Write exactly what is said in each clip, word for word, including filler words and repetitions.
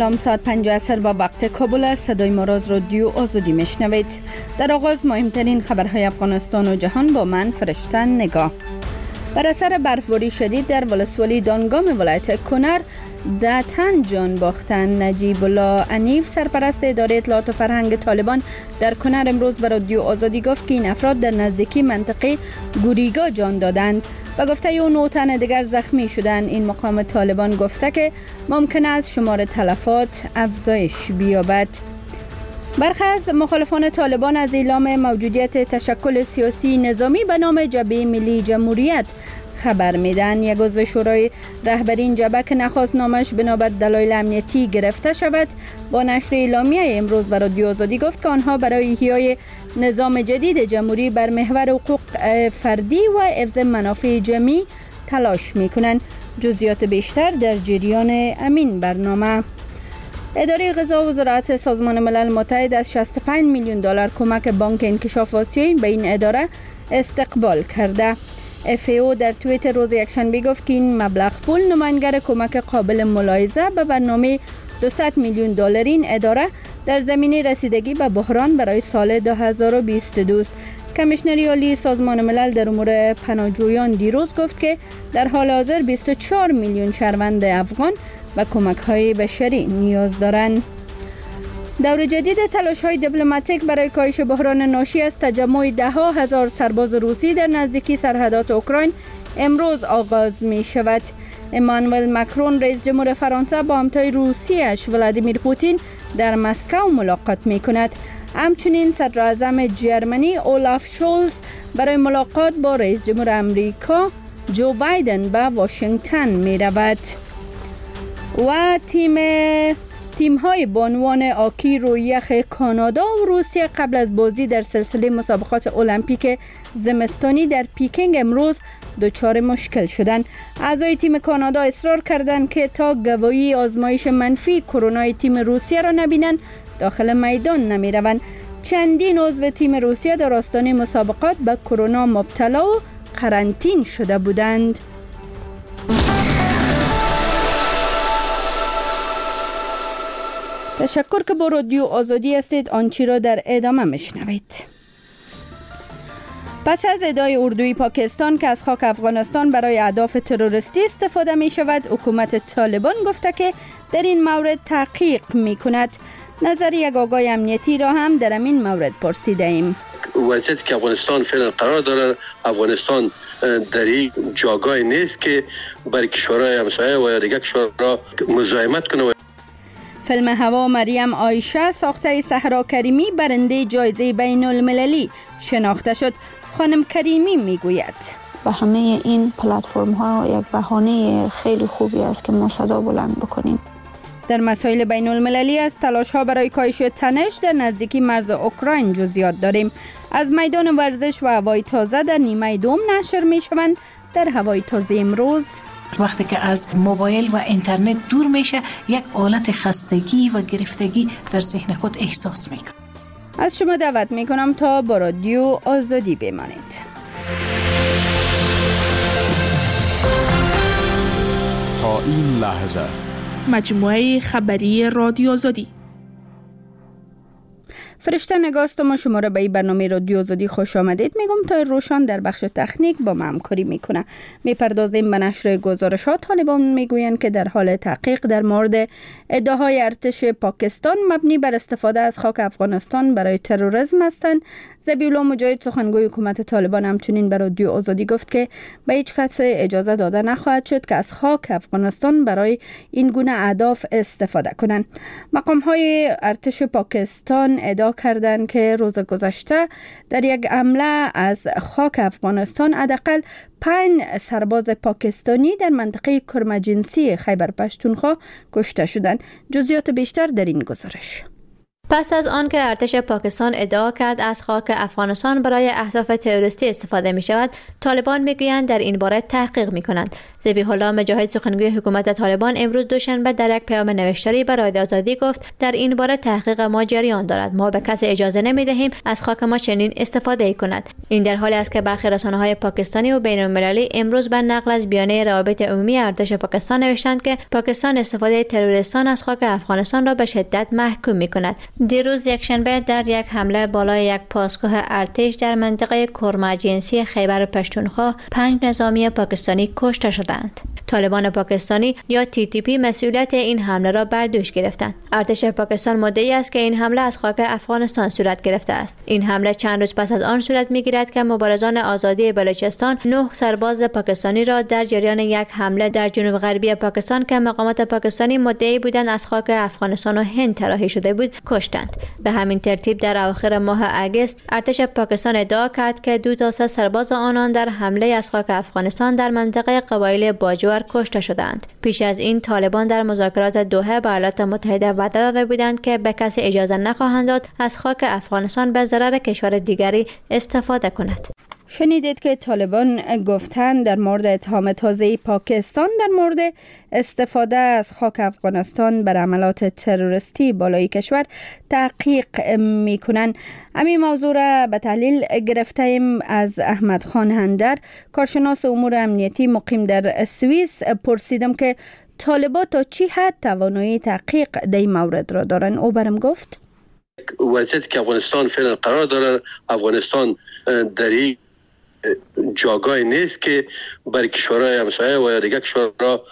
سلام، ساعت پنج عصر با وقت کابل است. صدای ما را از رادیو آزادی میشنوید. در آغاز مهمترین خبرهای افغانستان و جهان با من فرشته نگاه. بر اثر برفباری شدید در ولسوالی دانگام ولایت کنر ده تن جان باختند. نجیب الله عنیف سرپرست اداره اطلاعات و فرهنگ طالبان در کنر امروز به رادیو آزادی گفت که این افراد در نزدیکی منطقه گوریگا جان دادند و گفته او نه تن دیگر زخمی شدند. این مقام طالبان گفته که ممکن است شمار تلفات افزایش بیابد. برخی از مخالفان طالبان از اعلام موجودیت تشکل سیاسی نظامی به نام جبهه ملی جمهوریت خبر میدن. یک عضو شورای رهبری این جبهه که نخواست نامش بنابر دلایل امنیتی گرفته شود با نشر اعلامیه امروز بر رادیو آزادی گفت که آنها برای احیای نظام جدید جمهوری بر محور حقوق فردی و حفظ منافع جمعی تلاش میکنند. جزئیات بیشتر در جریان امین برنامه. اداره غذا و زراعت سازمان ملل متحد از شصت و پنج میلیون دلار کمک بانک انکشاف آسیایی به این اداره استقبال کرده. اف ای او در توییتر روز یکشنبه گفت که این مبلغ پول نمایانگر کمک قابل ملاحظه به برنامه دویست میلیون دلار این اداره در زمینه رسیدگی به بحران برای سال دو هزار و بیست و دو است. کمیشنری عالی سازمان ملل در امور پناهجویان دیروز گفت که در حال حاضر بیست و چهار میلیون شهروند افغان و کمک‌های بشری نیاز دارند. دور جدید تلاش‌های دیپلماتیک برای کاهش بحران ناشی از تجمع ده ها هزار سرباز روسی در نزدیکی سرحدات اوکراین امروز آغاز می شود. امانوئل مکرون رئیس جمهور فرانسه با همتای روسیش ولادیمیر پوتین در مسکو ملاقات می کند. همچنین صدر اعظم جرمنی اولاف شولز برای ملاقات با رئیس جمهور امریکا جو بایدن به واشنگتن می رود. و تیم تیم های بانوان آکی روی یخ کانادا و روسیه قبل از بازی در سلسله مسابقات المپیک زمستانی در پیکینگ امروز دچار مشکل شدند. اعضای تیم کانادا اصرار کردند که تا گواهی آزمایش منفی کرونا تیم روسیه را نبینند داخل میدان نمی روند. چندین عضو تیم روسیه در آستانه مسابقات به کرونا مبتلا و قرنطین شده بودند. تشکر که با رادیو آزادی هستید. آنچه را در ادامه میشنوید. پس از ادعای اردوی پاکستان که از خاک افغانستان برای اهداف تروریستی استفاده می شود، حکومت طالبان گفته که در این مورد تحقیق می کند. نظر یک آگاه امنیتی را هم در این مورد پرسیده ایم. وضعیتی که افغانستان فعلا قرار داره، افغانستان در این جاگاه نیست که برای کشورهای همسایه و یا دیگر کشورها مزاحمت کنه. فیلم هوا مریم عایشه ساخته صحرا کریمی برنده جایزه بین المللی شناخته شد. خانم کریمی میگوید و همه این پلتفرم ها یک بهانه خیلی خوبی است که ما صدا بلند بکنیم. در مسائل بین المللی از تلاش ها برای کاهش تنش در نزدیکی مرز اوکراین جزئیات داریم. از میدان ورزش و هوای تازه در نیمه دوم نشر می شوند. در هوای تازه امروز وقتی که از موبایل و اینترنت دور میشه یک حالت خستگی و گرفتگی در ذهن خود احساس میکنه. از شما دعوت میکنم تا با رادیو آزادی بمانید. تا این لحظه مجموعه خبری رادیو آزادی. فرشته نگاستم و شما را به این برنامه رادیو آزادی خوش آمدید میگم. تا روشان در بخش تکنیک با ما همکاری میکنه. میپردازیم به نشر گزارشات. طالبان میگویند که در حال تحقیق در مورد ادعاهای ارتش پاکستان مبنی بر استفاده از خاک افغانستان برای تروریسم هستند. ذبیحالله مجاهد سخنگوی حکومت طالبان همچنین به رادیو آزادی گفت که به هیچ کس اجازه داده نخواهد شد که از خاک افغانستان برای این گونه اهداف استفاده کنند. مقام های ارتش پاکستان ادعا کردند که روز گذشته در یک حمله از خاک افغانستان حداقل پنج سرباز پاکستانی در منطقه کرمجنسی خیبر پشتونخوا کشته شدند. جزئیات بیشتر در این گزارش. پس از آن که ارتش پاکستان ادعا کرد از خاک افغانستان برای اهداف تروریستی استفاده می شود، طالبان می گویند در این باره تحقیق می کنند. ذبیح الله مجاهد سخنگوی حکومت طالبان امروز دوشنبه در یک پیام نوشتاری به رادیو آزادی گفت در این باره تحقیق ما جریان دارد. ما به کسی اجازه نمی دهیم از خاک ما چنین استفاده کند. این در حالی است که برخی رسانه‌های پاکستانی و بین‌المللی امروز به نقل از بیانیه روابط عمومی ارتش پاکستان نوشتند که پاکستان استفاده تروریستان از خاک افغانستان را به شدت محکوم می کند. دیروز یکشنبه در یک حمله بالای یک پاسگاه ارتش در منطقه کرما جنسی خیبر پشتونخوا پنج نظامی پاکستانی کشته شدند. طالبان پاکستانی یا تی تی پی مسئولیت این حمله را بر دوش گرفتند. ارتش پاکستان مدعی است که این حمله از خاک افغانستان صورت گرفته است. این حمله چند روز پس از آن صورت می‌گیرد که مبارزان آزادی بلوچستان نه سرباز پاکستانی را در جریان یک حمله در جنوب غربی پاکستان که مقامات پاکستانی مدعی بودند از خاک افغانستان و هند طراحی شده بود کشتند. به همین ترتیب در اواخر ماه اگست ارتش پاکستان ادعا کرد که دو تا سه سرباز آنان در حمله از خاک افغانستان در منطقه قبایل باجوار کشته شدند. پیش از این طالبان در مذاکرات دوحه با ایالات متحده وعده داده بودند که به کسی اجازه نخواهند داد از خاک افغانستان به ضرر کشور دیگری استفاده کند. شنیدید که طالبان گفتند در مورد اتهام تازه پاکستان در مورد استفاده از خاک افغانستان بر عملات تروریستی بالای کشور تحقیق میکنند. همین موضوع را به تحلیل گرفتیم از احمد خان هندر، کارشناس امور امنیتی مقیم در سوئیس. پرسیدم که طالبان تا چی حد توانایی تحقیق در این مورد را دارند. او برم گفت وضعیتی که افغانستان فعلا قرار داره، افغانستان در این جاگاه نیست که برای کشورهای همسایه و یا دیگر کشورها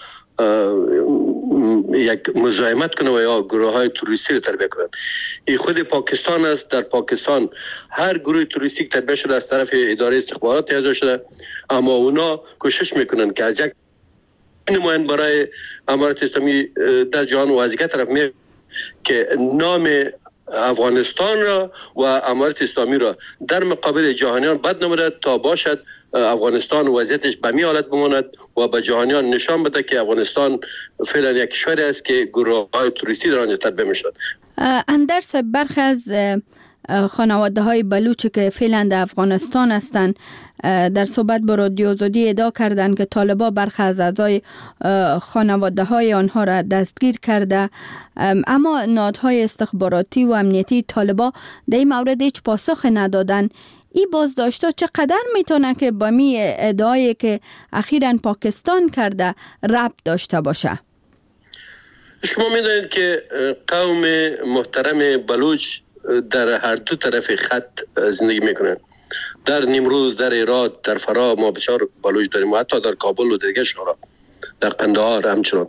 یک مزاحمت کنه و یا گروه های توریستی رو تربیه کنند. این خود پاکستان است. در پاکستان هر گروه توریستی که تربیه شده از طرف اداره استخبارات اعضا شده، اما اونا کوشش میکنن که از یک نمایند برای امارت اسلامی در جهان و از یک طرف می که نام افغانستان را و امارت اسلامی را در مقابل جهانیان بد نموده تا باشد افغانستان وضعیتش به می حالت بماند و به جهانیان نشان بده که افغانستان فعلا یک کشوری است که گروه های توریستی در آنجا تربیه می شود. اندرس برخی از خانواده های بلوچ که فعلا در افغانستان هستند در صحبت با رادیو آزادی ادعا کردند که طالبان برخی از اعضای خانواده های آنها را دستگیر کرده، اما نهادهای استخباراتی و امنیتی طالبان در این مورد هیچ پاسخ ندادند. این بازداشت‌ها چقدر میتونه که با می ادعایی که اخیراً پاکستان کرده ربط داشته باشه؟ شما میدونید که قوم محترم بلوچ در هر دو طرف خط زندگی میکنن. در نیمروز، در هرات، در فرا ما بسیار بلوچ داریم و حتی در کابل و دیگر شهرها، در قندهار همچنان.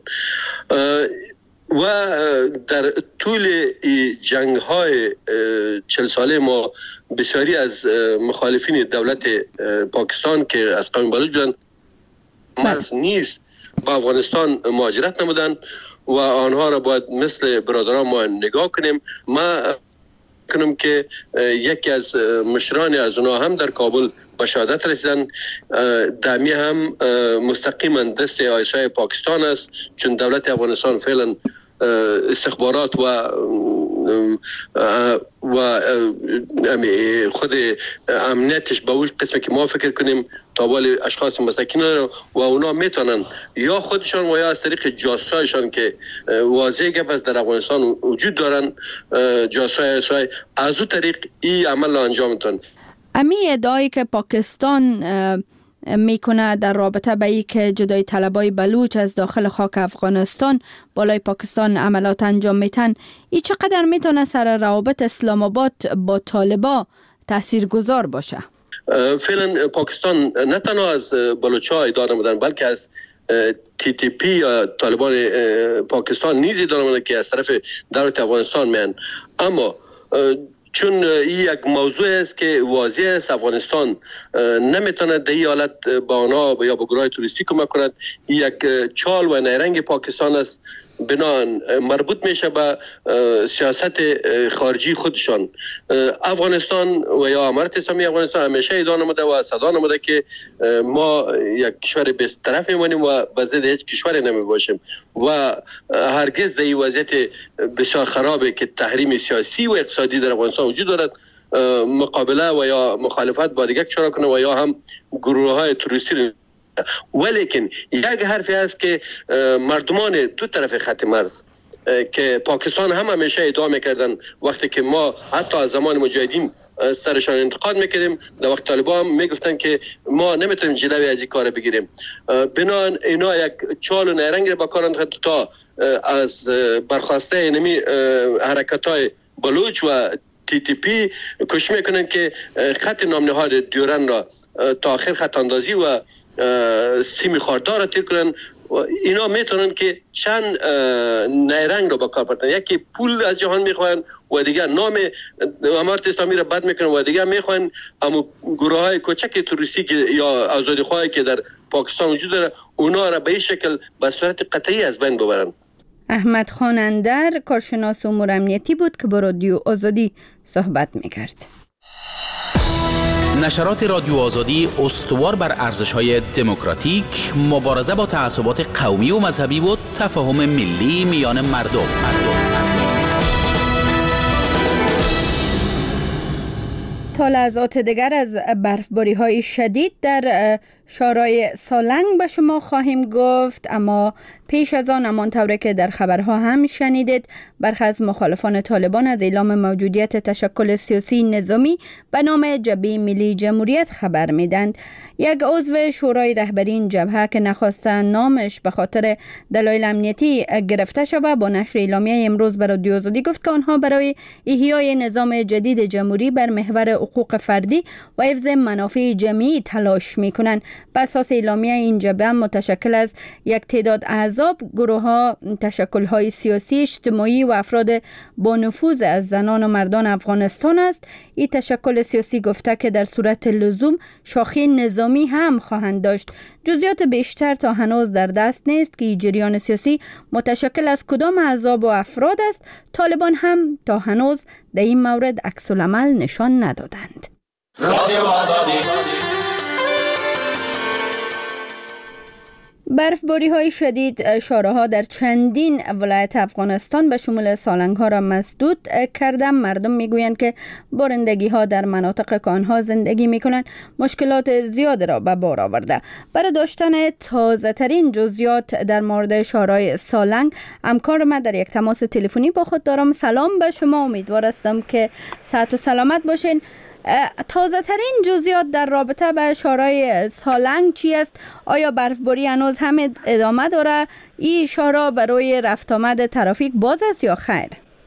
و در طول جنگ های چل ساله ما بسیاری از مخالفین دولت پاکستان که از قوم بلوچ بودن مرز نیست با افغانستان مهاجرت نمودن و آنها را باید مثل برادران ما نگاه کنیم. ما کنم که یکی از مشران از اونها هم در کابل به شهادت رسیدن. دمی هم مستقیما دست آی اس آی پاکستان است، چون دولت افغانستان فعلا استخبارات و و خود امنیتش به اون قسمی که ما فکر کنیم تابال اشخاص مستقیم و اونا میتونن یا خودشان و یا از طریق جاسوسایشان که واضح گپ است در افغانستان وجود دارن، جاسوسای از اون طریق این عمل را انجام میتونن. امی ادعایی که پاکستان میکنه در رابطه به ای که جدای طلبای بلوچ از داخل خاک افغانستان بالای پاکستان عملات انجام میتن، ای چقدر میتونه سر روابط اسلام آباد با طالبا تأثیر گذار باشه؟ فعلا پاکستان نه تنها از بلوچ ها ادعا نمودن بلکه از تی تی پی یا طالبان پاکستان نیز ادعا نمودن که از طرف دولت افغانستان میان. اما چون این یک موضوع است که واضح است افغانستان نمیتونه در این حالت با آنها یا با گروه توریستی کمک کند. یک چال و نیرنگ پاکستان است بنان مربوط میشه به سیاست خارجی خودشان. افغانستان و یا امارت اسلامی افغانستان همیشه ادعا نموده و صدا نموده که ما یک کشور بیست طرف میمونیم و به ضد هیچ کشوری نمی باشیم و هرگز در این وضعیت بسیار خرابه که تحریم سیاسی و اقتصادی در افغانستان وجود دارد مقابله و یا مخالفت با دیگر کشورها کنه و یا هم گروه های توریستی. ولیکن یک حرفی هست که مردمان دو طرف خط مرز که پاکستان هم همیشه ادعا میکردن وقتی که ما حتی از زمان مجاهدین سرشان انتقاد میکردیم، در وقت طالبان هم میگفتن که ما نمیتونیم جلوی از این کار بگیریم. بنان اینا یک چال و نیرنگ را با کار انداختن تا از برخواسته اینمی حرکت های بلوچ و تی تی پی کوشش میکنن که خط نام نهاد دیورند را تا آخر خط اندازی و سیمی خاردار را تیر کنن. اینا میتونن که چند نیرنگ را با کار بردن، یکی پول از جهان میخواین و دیگر نام امارت اسلامی را بد میکنن و دیگر میخواین اما گروه های کوچک توریستی یا آزادیخواهی که در پاکستان وجود داره اونا را به این شکل به صورت قطعی از بین ببرن. احمد خان اندر کارشناس امور امنیتی بود که با رادیو آزادی صحبت میکرد. نشرات رادیو آزادی استوار بر ارزش‌های دموکراتیک، مبارزه با تعصبات قومی و مذهبی و تفاهم ملی میان مردم. مردم. تا لحظات دیگر از برفباری‌های شدید در شورای سالنگ به شما خواهیم گفت، اما پیش از آن همان طوری که در خبرها هم شنیدید برخی از مخالفان طالبان از اعلام موجودیت تشکل سیاسی نظامی به نام جبهه ملی جمهوریت خبر میدند. یک عضو شورای رهبری این جبهه که نخواستن نامش به خاطر دلایل امنیتی گرفته شود با نشر اعلامیه امروز بر رادیو آزادی گفت که آنها برای احیای نظام جدید جمهوری بر محور حقوق فردی و حفظ منافع جمعی تلاش میکنند. بر اساس اعلامیه این جبهه متشکل از یک تعداد احزاب، گروه‌ها، تشکل‌های سیاسی، اجتماعی و افراد با نفوذ از زنان و مردان افغانستان است. این تشکل سیاسی گفته که در صورت لزوم شاخه نظامی هم خواهند داشت. جزئیات بیشتر تا هنوز در دست نیست که جریان سیاسی متشکل از کدام احزاب و افراد است. طالبان هم تا هنوز در این مورد عکس العمل نشان ندادند. رادیو آزادی. برفباری های شدید شارع‌ها در چندین ولایت افغانستان به شمول سالنگ ها را مسدود کرده. مردم میگویند که بارندگی ها در مناطق که آنها زندگی میکنند مشکلات زیاد را به بار آورده. برای داشتن تازه ترین جزئیات در مورد شورای سالنگ همکار ما در یک تماس تلفنی با خود دارم. سلام به شما، امیدوار هستم که صحت و سلامت باشین. تازه ترین جزئیات در رابطه به شورای سالنگ چی است؟ آیا برفباری هنوز هم ادامه داره؟ این شورا برای رفت آمد ترافیک باز است یا خیر؟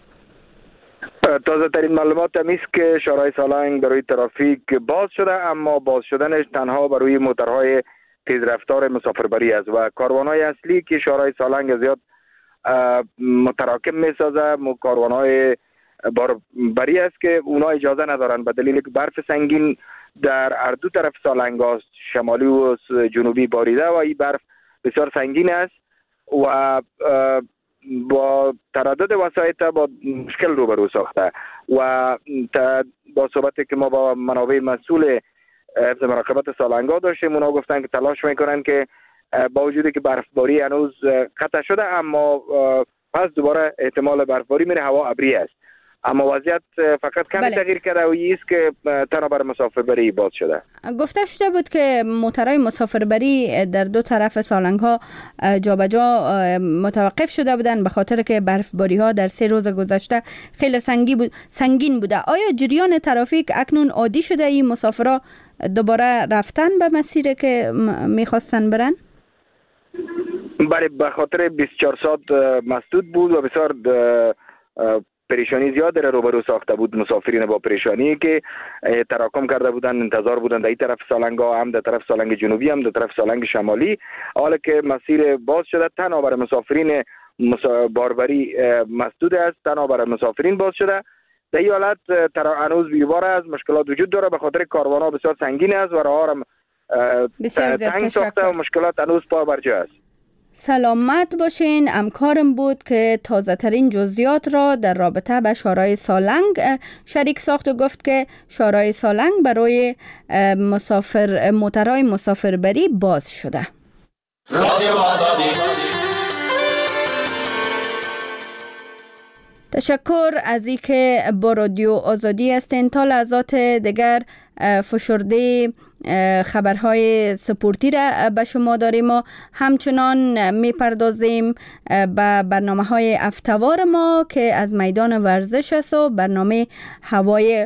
تازه ترین معلومات هم است که شورای سالنگ برای ترافیک باز شده، اما باز شدنش تنها برای موتورهای تیز رفتار مسافربری است و کاروانهای اصلی که شورای سالنگ زیاد متراکم می سازه کاروانهای باربری است که اونا اجازه ندارن به دلیل که برف سنگین در هر دو طرف سالنگ است، شمالی و جنوبی باریده و این برف بسیار سنگین است و با تردد وسایط با مشکل روبرو ساخته و با صحبتی که ما با منابع مسئول حفظ مراقبت سالنگ ها داشتیم اونا گفتن که تلاش میکنن که با وجودی که برفباری هنوز قطع شده اما پس دوباره احتمال برفباری میره، هوا ابری است اما وضعیت فقط کمی بله. تغییر کرده و این است که تنها برای مسافربری باز شده. گفته شده بود که موتورهای مسافربری در دو طرف سالنگ ها جابجا متوقف شده بودند به خاطر که برفباری ها در سه روز گذشته خیلی سنگین بود سنگین بوده. آیا جریان ترافیک اکنون عادی شده؟ این مسافرها دوباره رفتن به مسیری که میخواستن برن؟ بله، به خاطر بیست و چهار ساعت مسدود بود و بسیار پریشانی زیاد در روبرو ساخته بود مسافرین با پریشانی که تراکم کرده بودن، انتظار بودن در این طرف سالنگ ها هم در طرف سالنگ جنوبی هم در طرف سالنگ شمالی. حالا که مسیر باز شده تنها برای مسافرین باربری مسدود است، تنها برای مسافرین باز شده. در این حالت هنوز بیوار از مشکلات وجود داره به خاطر کاروان ها بسیار سنگین است و راه ها تنگ ساخته و مشکلات هنوز پا بر جا است. سلامت باشین. همکارم بود که تازه ترین جزئیات را در رابطه به شورای سالنگ شریک ساخت و گفت که شورای سالنگ برای مسافر موترهای مسافربری باز شده. رادیو آزادی. تشکر از اینکه با رادیو آزادی هستین. تا لحظات دیگر فشرده خبرهای سپورتی را به شما داریم و همچنان میپردازیم به برنامه های هفته‌وار ما که از میدان ورزش است و برنامه هوای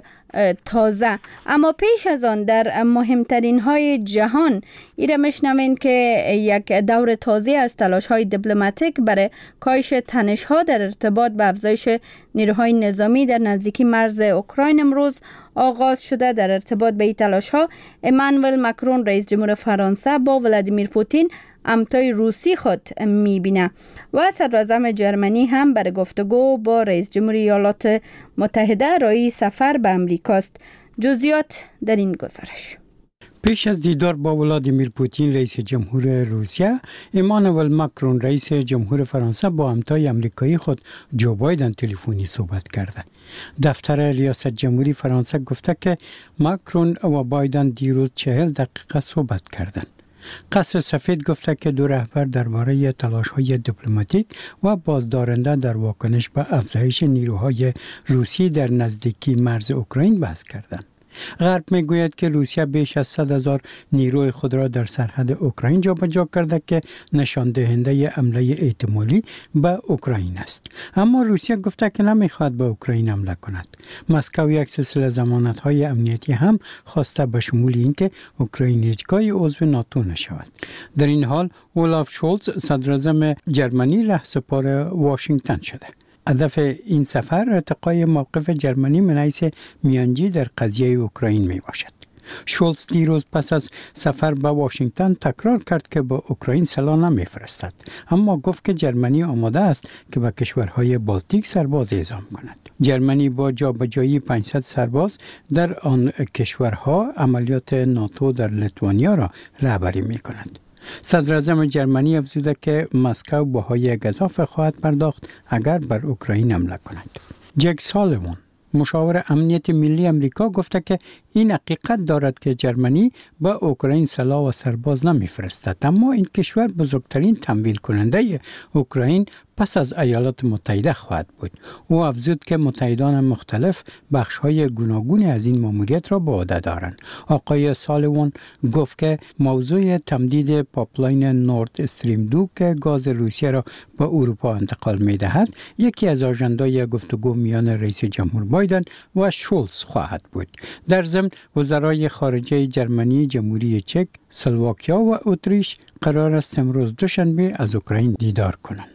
تازه. اما پیش از آن در مهمترین های جهان ایره میشنوین که یک دور تازه از تلاش های دیپلماتیک برای کاهش تنش ها در ارتباط به افزایش نیروهای نظامی در نزدیکی مرز اوکراین امروز آغاز شده. در ارتباط به این تلاش ها امانوئل مکرون رئیس جمهور فرانسه با ولادیمیر پوتین همتای روسی خود میبینه و صدراعظم جرمنی هم برای گفتگو با رئیس جمهوری ایالات متحده رای سفر به امریکاست. جزئیات در این گزارش. پیش از دیدار با ولادیمیر پوتین رئیس جمهور روسیه، امانوئل مکرون رئیس جمهور فرانسه با همتای امریکایی خود جو بایدن تلفنی صحبت کرده. دفتر ریاست جمهوری فرانسه گفته که مکرون و بایدن دیروز چهل دقیقه صحبت کردند. قصر سفید گفته که دو رهبر درباره تلاش‌های دیپلماتیک و بازدارنده در واکنش به افزایش نیروهای روسی در نزدیکی مرز اوکراین بحث کردند. غرب میگوید که روسیه بیش از صد هزار نیروی خود را در سرحد اوکراین جابجا کرده که نشان دهنده حمله احتمالی به اوکراین است. اما روسیه گفته که نمیخواد به اوکراین حمله کند. مسکو یک سلسله ضمانت‌های امنیتی هم خواسته به شمول اینکه اوکراین هیچگاه عضو ناتو نشود. در این حال اولاف شولز صدراعظم جرمنی رهسپار واشنگتن شده. هدف این سفر ارتقای موقف جرمنی من حیث میانجی در قضیه اوکراین می باشد. شولز دیروز پس از سفر به واشنگتن تکرار کرد که به اوکراین سلاح نمیفرستد، اما گفت که جرمنی آماده است که به کشورهای بالتیک سرباز اعزام کند. جرمنی با جابجایی پانصد سرباز در آن کشورها عملیات ناتو در لیتوانیا را رهبری می کند. صدراعظم جرمنی افزوده که مسکو بهای گزاف خواهد پرداخت اگر بر اوکراین حمله کند. جک سالیوان مشاور امنیت ملی امریکا گفته که این حقیقت دارد که جرمنی به اوکراین سلاح و سرباز نمیفرستد، اما این کشور بزرگترین تمویل کننده اوکراین پس از ایالات متحده خواهد بود. او افزود که متحدان مختلف بخش‌های گوناگون از این ماموریت را به عهده دارند. آقای سالیوان گفت که موضوع تمدید پایپلاین نورد استریم دو که گاز روسیه را به اروپا انتقال می‌دهد، یکی از آژنده‌های گفتگو میان رئیس جمهور بایدن و شولز خواهد بود. در ضمن وزرای خارجه جرمنی، جمهوری چک، اسلواکیا و اتریش قرار است امروز دوشنبه از اوکراین دیدار کنند.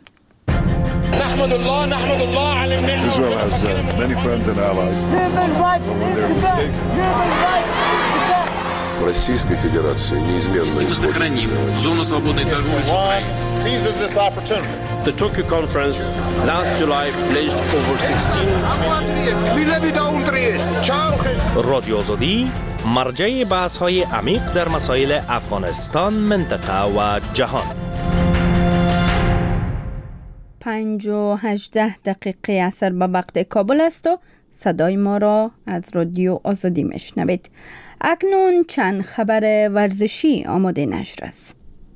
نحمد الله نحمد الله على النعمة. Israel has uh, many friends and allies. But when they're mistaken. Российской Федерации неизменно сохраним зону свободной торговли с Украиной. Seizes this opportunity. The Tokyo conference last July pledged over sixteen. رادیو آزادی مرجع بحث‌های عمیق در مسائل افغانستان، منطقه و جهان. پنج و هجده دقیقه اثر به وقت کابل است و صدای ما را از رادیو آزادی میشنوید. اکنون چند خبر ورزشی آماده نشر است.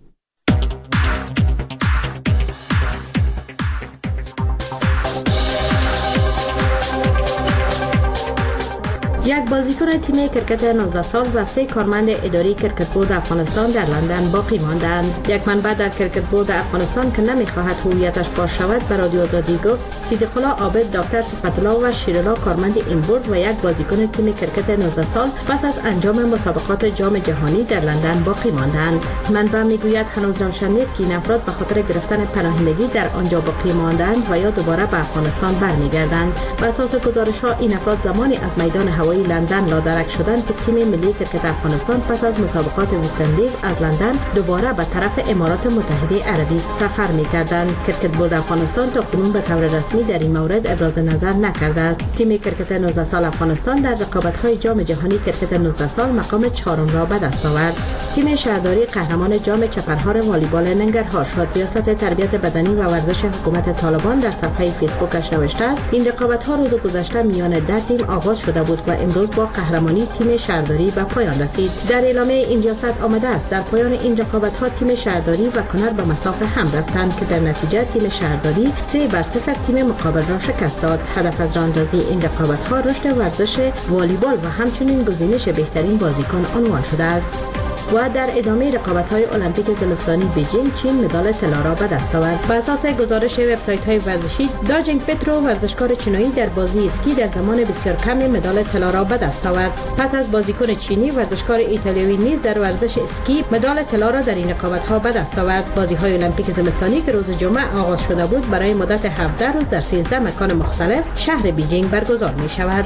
یک بازیکن تیم کرکت نوزده سال و سه کارمند اداری کرکت بورد افغانستان در لندن باقی ماندند. یک منبع در کرکت بورد افغانستان که نمیخواهد هویتش فاش شود به رادیو آزادی گفت صدیق الله عابد، دکتر صفت الله و شیرالله کارمند این بورد و یک بازیکن تیم کرکت نوزده سال پس از انجام مسابقات جام جهانی در لندن باقی ماندند. منبع میگوید هنوز روشن نیست که این افراد به خاطر گرفتن پناهندگی در آنجا باقی ماندند و یا دوباره به افغانستان برمیگردند. بر اساس گزارش‌ها این افراد زمانی از میدان هوایی هوایی لندن لادرک شدند که تیم ملی کرکت افغانستان پس از مسابقات وسترن لیگ از لندن دوباره به طرف امارات متحده عربی سفر می‌کردند. کرکت بورد افغانستان تا کنون به طور رسمی در این مورد ابراز نظر نکرده است. تیم کرکت نوزده سال افغانستان در رقابت‌های جام جهانی کرکت نوزده سال مقام چهارم را به دست آورد. تیم شهرداری قهرمان جام چپرهار والیبال ننگرهار شد. ریاست تربیت بدنی و ورزش حکومت طالبان در صفحه فیسبوکش نوشته است این رقابت‌ها روز گذشته میان ده تیم آغاز شده بود و امروز با قهرمانی تیم شهرداری به پایان رسید. در اعلامیه این ریاست آمده است در پایان این رقابت‌ها تیم شهرداری و کنر به مسافه هم رفتند که در نتیجه تیم شهرداری سه بر صفر تیم مقابل را شکست داد. هدف از راهاندازی این رقابت‌ها رشد ورزش والیبال و همچنین گزینش بهترین بازیکن عنوان شده است. و در ادامه رقابت‌های المپیک زمستانی بیجینگ چین مدال طلا را به دست آورد. بر اساس گزارش وبسایت‌های ورزشی داجینگ پترو ورزشکار چینی در بازی اسکی در زمان بسیار کم مدال طلا را به دست آورد. پس از بازیکن چینی ورزشکار ایتالیایی نیز در ورزش اسکی مدال طلا را در این رقابت‌ها به دست آورد. بازی‌های المپیک زمستانی که روز جمعه آغاز شده بود برای مدت هفده روز در سیزده مکان مختلف شهر بیجینگ برگزار می‌شود.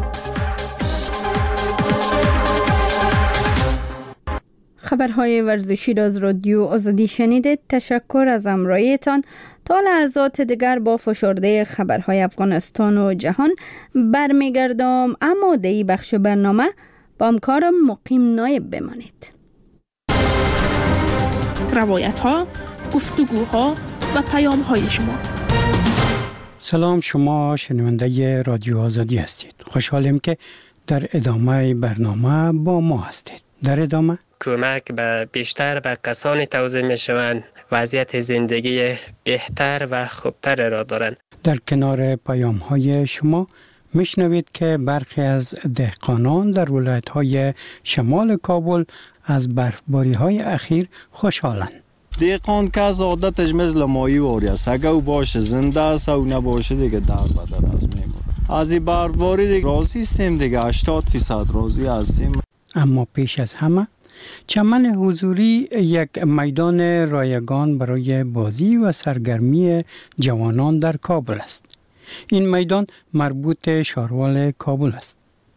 خبرهای ورزشی را از رادیو آزادی شنیدید. تشکر از همراهیتان. تا لحظات دیگر با فشرده خبرهای افغانستان و جهان برمیگردم، اما در این بخش برنامه با همکارم مقیم نایب بمانید. روایت ها، گفتگوها و پیام های شما. سلام، شما شنونده رادیو آزادی هستید. خوشحالیم که در ادامه برنامه با ما هستید. در ادامه کمک به بیشتر به کسانی توضیح می شوند وضعیت زندگی بهتر و خوبتر را دارند. در کنار پیام های شما میشنوید که برخی از دهقانان در ولایت های شمال کابل از برفباری های اخیر خوشحالند. دهقان که از عادتش مثل مایی واری است، اگه او باشه زنده است او نباشه دیگه در بدر از میمونه. از این برفباری دیگه راضی هستیم دیگه، هشتاد فیصد راضی هستیم. اما پیش از همه چمن حضوری یک میدان رایگان برای بازی و سرگرمی جوانان در کابل است. این میدان مربوط شاروال کابل است،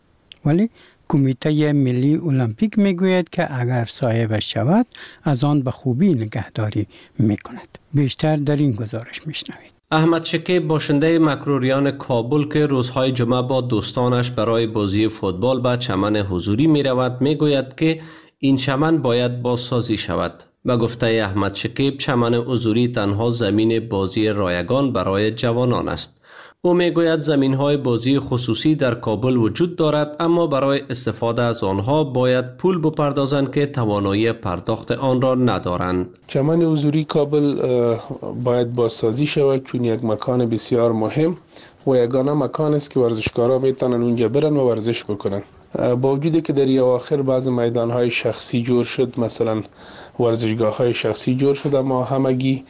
ولی کمیته ملی المپیک میگوید که اگر صاحبش شود از آن به خوبی نگهداری میکند. بیشتر در این گزارش میشنوید. احمد شکیب باشنده مکروریان کابل که روزهای جمعه با دوستانش برای بازی فوتبال به چمن حضوری می رود می گوید که این چمن باید بازسازی شود. به گفته احمد شکیب چمن حضوری تنها زمین بازی رایگان برای جوانان است. او می گوید زمین های بازی خصوصی در کابل وجود دارد، اما برای استفاده از آنها باید پول بپردازند که توانایی پرداخت آن را ندارند. چمن حضوری کابل باید بازسازی شود چون یک مکان بسیار مهم و یگانه مکان است که ورزشکارا میتونن اونجا برن و ورزش بکنن. با وجودی که در اواخر بعض میدان های شخصی جور شد، مثلا ورزشگاه های شخصی جور شد، اما همگی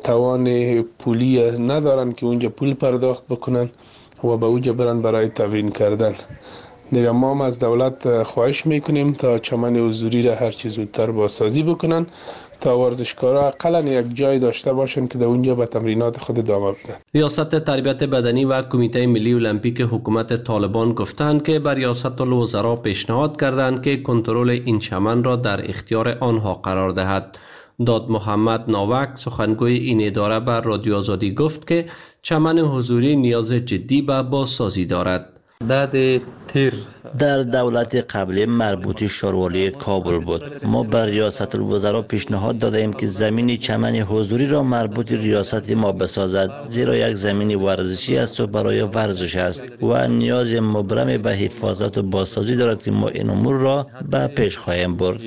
توان پولی ندارن که اونجا پول پرداخت بکنن و به اونجا برن برای تمرین کردن. دیگه ما هم از دولت خواهش میکنیم تا چمن حضوری را هر چه زودتر بازسازی بکنن تا ورزشکارا حداقل یک جای داشته باشن که در اونجا به تمرینات خود ادامه بدن. ریاست تربیت بدنی و کمیته ملی المپیک حکومت طالبان گفتند که بر ریاست الوزراء پیشنهاد کردند که کنترل این چمن را در اختیار آنها قرار دهد. داد محمد ناوک سخنگوی این اداره بر رادیو آزادی گفت که چمن حضوری نیاز جدی به بازسازی دارد. داد تیر در دولت قبلی مربوط شاروالی کابل بود. ما بر ریاست الوزراء پیشنهاد دادیم که زمین چمن حضوری را مربوط ریاست ما بسازد، زیرا یک زمین ورزشی است و برای ورزش است و نیاز مبرم به حفاظت و بازسازی دارد که ما این امور را به پیش خواهیم برد.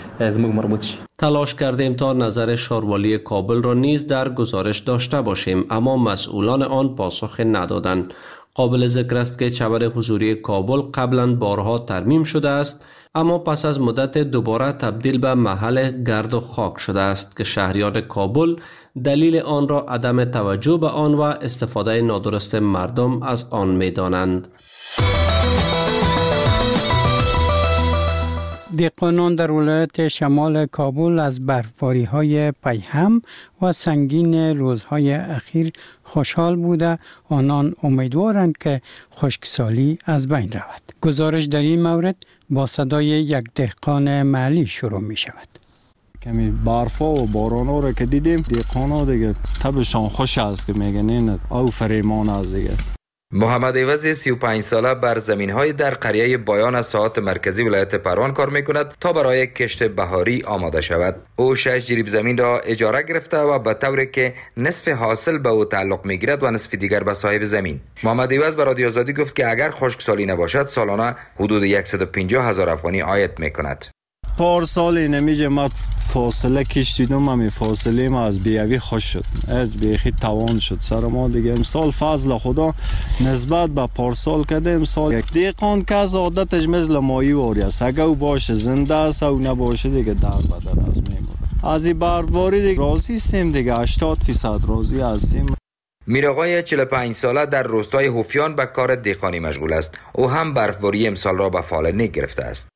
تلاش کردیم تا نظر شاروالی کابل را نیز در گزارش داشته باشیم، اما مسئولان آن پاسخ ندادند. قابل ذکر است که چمن حضوری کابل قبلا بارها ترمیم شده است، اما پس از مدت دوباره تبدیل به محل گرد و خاک شده است که شهریان کابل دلیل آن را عدم توجه به آن و استفاده نادرست مردم از آن می دانند. دهقانان در ولایت شمال کابل از برفباری های پیهم و سنگین روزهای اخیر خوشحال بوده. آنان امیدوارند که خشکسالی از بین رود. گزارش در این مورد با صدای یک دهقان محلی شروع می شود. کمی برفا و بارانا رو که دیدیم دهقانا دیگه طبعشان خوش است که میگن این او فریمان است دیگه. محمد عوض سی و پنج ساله بر زمین‌های در قریه بایان ساحات مرکزی ولایت پروان کار می‌کند تا برای کشت بهاری آماده شود. او شش جریب زمین را اجاره گرفته و به طوری که نصف حاصل به او تعلق می‌گیرد و نصف دیگر به صاحب زمین. محمد عوض به رادیو آزادی گفت که اگر خشکسالی نباشد سالانه حدود صد و پنجاه هزار افغانی عاید می‌کند. پارسال نمیشه ما فاصله کشیدم، همین فاصله ما از بیاوی خوش شد، از بیخی توان شد سر ما دیگه. امسال فضل خدا نسبت به پارسال کده امسال یک دهقان که از عادتش مثل مایی واری است، اگه او باشه زنده است او نباشه دیگه در بدر است میمونه. از این برفباری دیگه راضی هستیم دیگه، هشتاد درصد راضی هستیم. میرآقای چهل و پنج ساله در روستای هوفیان به کار دهقانی مشغول است. او هم برفباری امسال را به فال گرفته است.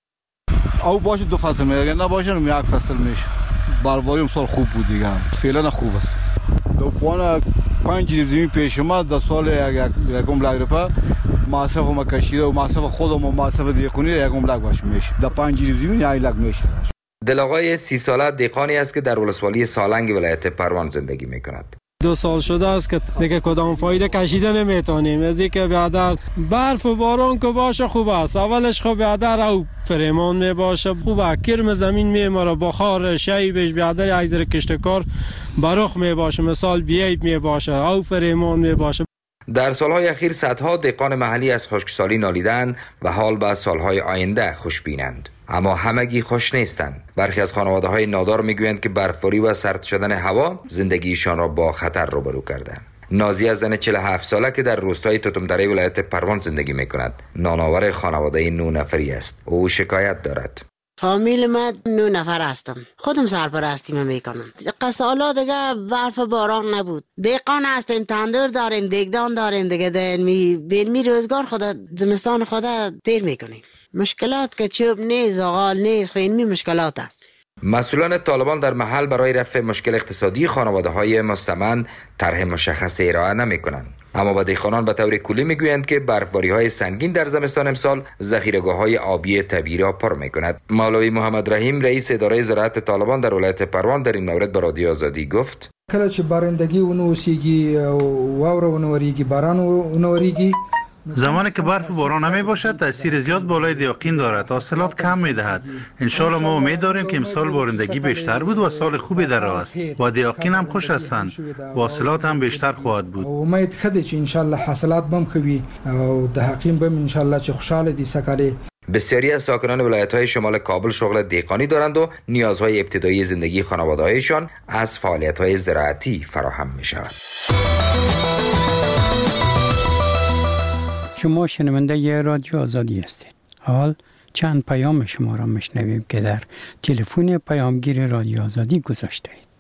او باشه دو فصل میگه، نباشه یک فصل میشه. برفباری امسال خوب بود دیگه، فعلا خوب است. دو پوان پنج جریب زمین پیش ما در سال یک یکم لگ رفت، مصرف ما کشیده و مصرف خودم و مصرف دهقانی یکم لگ باشه میشه. در پنج جریب زمین یک لگ میشه. دلآقای سی ساله دهقانی است که در ولسوالی سالنگ ولایت پروان زندگی میکند. دو سال شده است که دیگه کدام فایده کشیده نمیتونیم. از اینکه بیادر برف و باران که باشه خوب است، اولش خب بیادر او فریمان می باشه خوبه، کرم زمین میماره، بخار شیبش بیادر ایزر کشتکار برخ می باشه، مثال بیایب می باشه، او فریمان می باشه. در سالهای اخیر صدها دهقان محلی از خشکسالی نالیدند و حال به سالهای آینده خوشبینند. اما همگی خوش نیستند. برخی از خانواده‌های نادار میگویند که برفباری و سرد شدن هوا زندگیشان را با خطر روبرو کرده. نازیه زن چهل و هفت ساله که در روستای توتمدره ولایت پروان زندگی میکند، نانآور خانواده نه نفری است. او شکایت دارد. فامیل من نه نفر هستم، خودم سرپرستی من میکنم. سالا دیگه برف باران نبود، دهقان هستیم، تندور داریم، دیگدان داریم دیگه، بین می روزگار خدا زمستان خدا دیر میکنیم. مشکلات که چوب نیست، زغال نیست، خیلی مشکلات است. مسئولان طالبان در محل برای رفع مشکل اقتصادی خانواده‌های مستمند طرح مشخص ارائه نمی‌کنند. اما با دهقانان به طور کلی میگویند که برفباری‌های سنگین در زمستان امسال ذخیره‌گاه‌های آبی طبیعی را پر می‌کند. مولوی محمد رحیم رئیس اداره زراعت طالبان در ولایت پروان در این مورد به رادیو آزادی گفت: کله چې بارندگی ونوسیږي او واوره ونوریږي باران ونوریږي، زمانی که برف و باران نمی باشد تاثیر زیاد بالای دیاقین دارد، حاصلات کم می دهد. ان شاء الله ما امید داریم که امسال بارندگی بیشتر بود و سال خوبی در راه است و دیاقین هم خوش هستند و حاصلات هم بیشتر خواهد بود. امید خدای چې ان شاء الله حاصلات بم خوبی او دیاقین بم ان شاء الله چې خوشاله دي سکاله. بسیاری از ساکنان ولایت‌های شمال کابل شغل دهقانی دارند و نیازهای ابتدایی زندگی خانواده‌هایشان از فعالیت‌های زراعتی فراهم می‌شود. شما شنونده ی رادیو آزادی هستید. حال چند پیام شما را میشنویم که در تلفن پیامگیر رادیو آزادی گذاشته اید.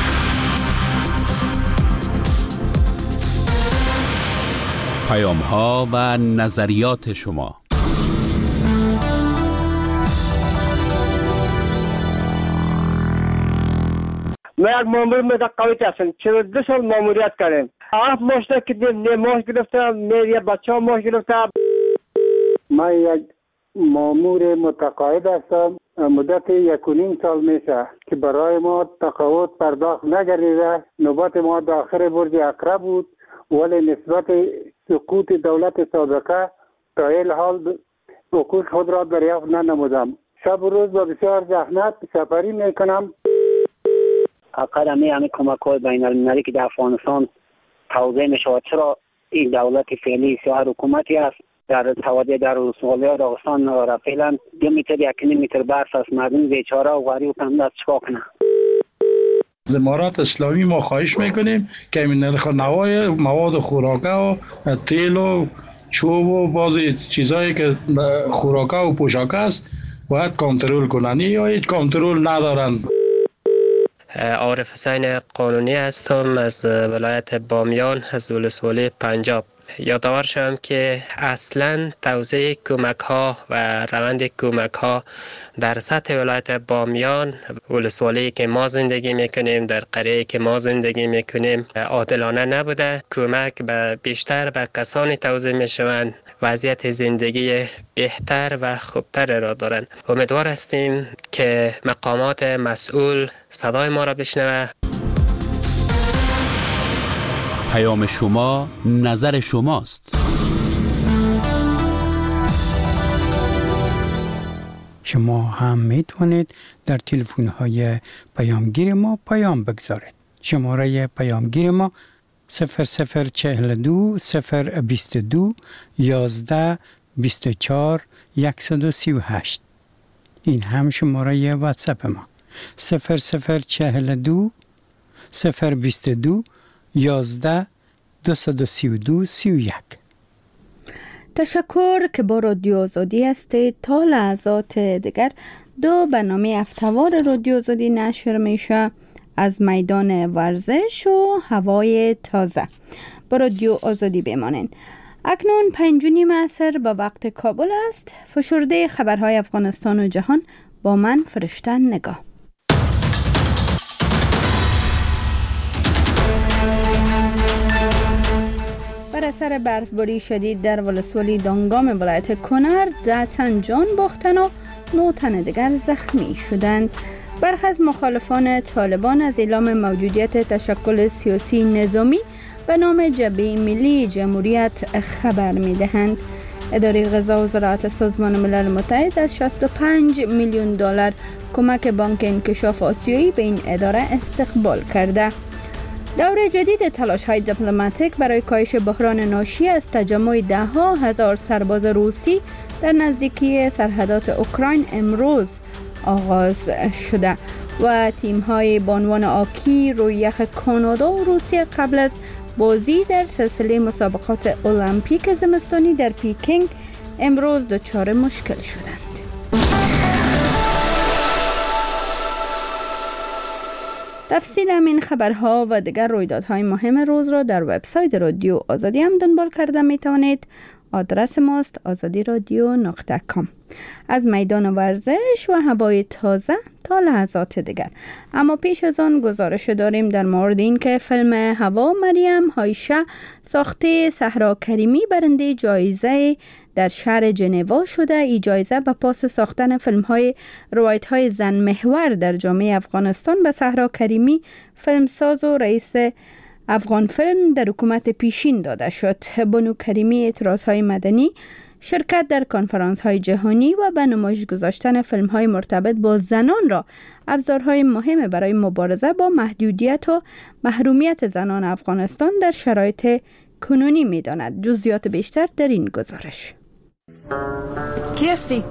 پیام ها و نظریات شما. من یک مامور متقاعد هستم، چرا دو سال ماموریت کردم. هفت ماه شده که نه ماه گرفتم، نه یه بچه ها ماه گرفتم. من یک مامور متقاعد هستم، مدت یک و نیم سال میشه که برای ما تقاعد پرداخت نگردیده. نوبت ما داخل برج عقرب بود، ولی نسبت سقوط دولت سابقه تا این حال حقوق خود را دریافت ننمودم. شب و روز با بسیار زحمت سفری میکنم. اقدمی همه کمک های بین المللی که در افغانستان توضیح می شود، چرا این دولت فعلی سیاه حکومتی است در توادی در ولسوالی ها داغستان را فعلا دو متر یک نیم متر برف است، مردم بیچاره و غریب کم دست چکا کنه. از امارات اسلامی ما خواهش میکنیم که این نرخ نوای مواد خوراکه و تیل و چوب و بعضی چیزایی که خوراکه و پوشاکه است باید کنترل کنن یا هیچ کنترل ندارن. عارف حسین قانونی هستم از ولایت بامیان از ولسوالی پنجاب. یادآور شوم که اصلا توزیع کمک ها و روند کمک ها در سطح ولایت بامیان، ولسوالی که ما زندگی میکنیم، در قریه که ما زندگی میکنیم عادلانه نبوده. کمک به بیشتر به کسانی توزیع میشوند وضعیت زندگی بهتر و خوبتر را دارند. امیدوار هستیم که مقامات مسئول صدای ما را بشنوه. پیام شما نظر شماست. شما هم میتونید در تلفن های پیامگیر ما پیام بگذارید. شماره پیامگیر ما صفر صفر چهل دو صفر بیست و دو یازده بیست و چهار صد و سی و هشت. این هم شماره واتساپ ما صفر صفر چهل دو صفر بیست و دو یازده دویست و سی و دو سی و یک. تشکر که با رادیو آزادی هستید. تا لحظات دیگر دو برنامه هفته‌وار رادیو آزادی نشر میشه از میدان ورزش و هوای تازه. با رادیو آزادی بمانین. اکنون پنج و نیم عصر به وقت کابل است. فشرده خبرهای افغانستان و جهان با من فرشته نگاه. بر اثر برفباری شدید در ولسوالی دانگام ولایت کنر ده تن جان باختن و نه تن دیگر زخمی شدند. برخی از مخالفان طالبان از اعلام موجودیت تشکل سیاسی نظامی به نام جبهه ملی جمهوریت خبر می‌دهند. اداره غذا و زراعت سازمان ملل متحد از شصت و پنج میلیون دلار کمک بانک انکشاف آسیایی به این اداره استقبال کرده. دور جدید تلاش‌های دیپلماتیک برای کاهش بحران ناشی از تجمع ده ها هزار سرباز روسی در نزدیکی سرحدات اوکراین امروز آغاز شده و تیم‌های بانوان آکی روی یخ کانادا و روسیه قبل از بازی در سلسله مسابقات المپیک زمستانی در پیکینگ امروز دچار مشکل شدند. تفصیل همین خبرها و دیگر رویدادهای مهم روز را در وبسایت رادیو آزادی هم دنبال کرده می توانید. آدرس ماست آزادی رادیو نقطه کام. از میدان ورزش و هوای تازه تا لحظات دیگر. اما پیش از آن گزارش داریم در مورد این که فیلم هوا مریم عایشه ساخته صحرا کریمی برنده جایزه در شهر جنوا شده. این جایزه به پاس ساختن فیلم های روایت های زن محور در جامعه افغانستان به صحرا کریمی فیلمساز و رئیس افغان فیلم در حکومت پیشین داده شد. بانو کریمی اعتراض های مدنی، شرکت در کنفرانس های جهانی و به نمایش گذاشتن فیلم های مرتبط با زنان را ابزارهای مهم برای مبارزه با محدودیت و محرومیت زنان افغانستان در شرایط کنونی می داند. جزئیات بیشتر در این گزارش. کی هستی؟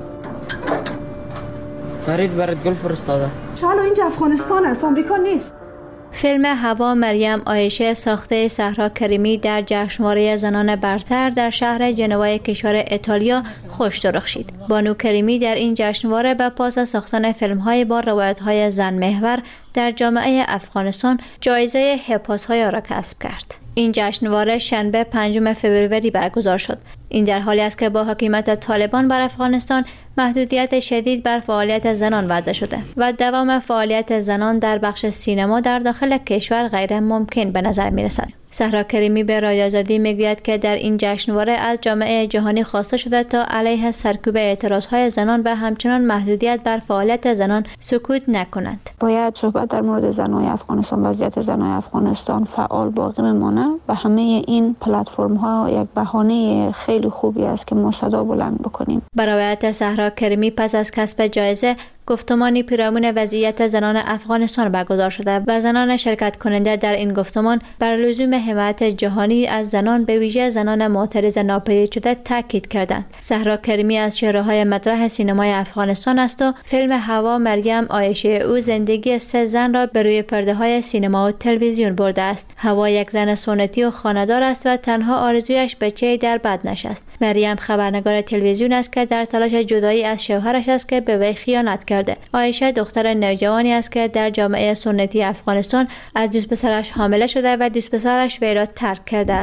فرید برات گل فرستاده. چالو اینجا افغانستان است، آمریکا نیست. فیلم هوا مریم عایشه ساخته صحرا کریمی در جشنواره زنان برتر در شهر جنوای کشور ایتالیا خوش درخشید. بانو کریمی در این جشنواره به پاس ساختن فیلم‌های با روایت‌های زن محور در جامعه افغانستان جایزه هپات‌های را کسب کرد. این جشنواره شنبه پنجم فوریه برگزار شد. این در حالی است که با حکومت طالبان بر افغانستان محدودیت شدید بر فعالیت زنان وضع شده و دوام فعالیت زنان در بخش سینما در داخل کشور غیر ممکن به نظر می رسد. صحرا کریمی به رادیو آزادی میگوید که در این جشنواره از جامعه جهانی خواسته شده تا علیه سرکوب اعتراضهای زنان و همچنان محدودیت بر فعالیت زنان سکوت نکنند. باید صحبت در مورد زنان افغانستان، وضعیت زنان افغانستان فعال باقی بمانه و همه این پلتفرم ها یک بهانه خیلی خوبی است که ما صدا بلند بکنیم. برایت صحرا کریمی پس از کسب جایزه گفتمانی پیرامون وضعیت زنان افغانستان برگزار شده و زنان شرکت کننده در این گفتمان بر لزوم حمایت جهانی از زنان به ویژه زنان معترض ناپدید شده تاکید کردند. صحرا کریمی از چهره‌های مطرح سینمای افغانستان است و فیلم هوا مریم عایشه او زندگی سه زن را به روی پرده‌های سینما و تلویزیون برده است. هوا یک زن سنتی و خانه‌دار است و تنها آرزویش بچه‌ای در بدنش است. مریم خبرنگار تلویزیون است که در تلاش جدایی از شوهرش است که به وی خیانت کرد. عایشه دختر نوجوانی است که در جامعه سنتی افغانستان از دوست پسرش حامله شده و دوست پسرش وی را ترک کرده است.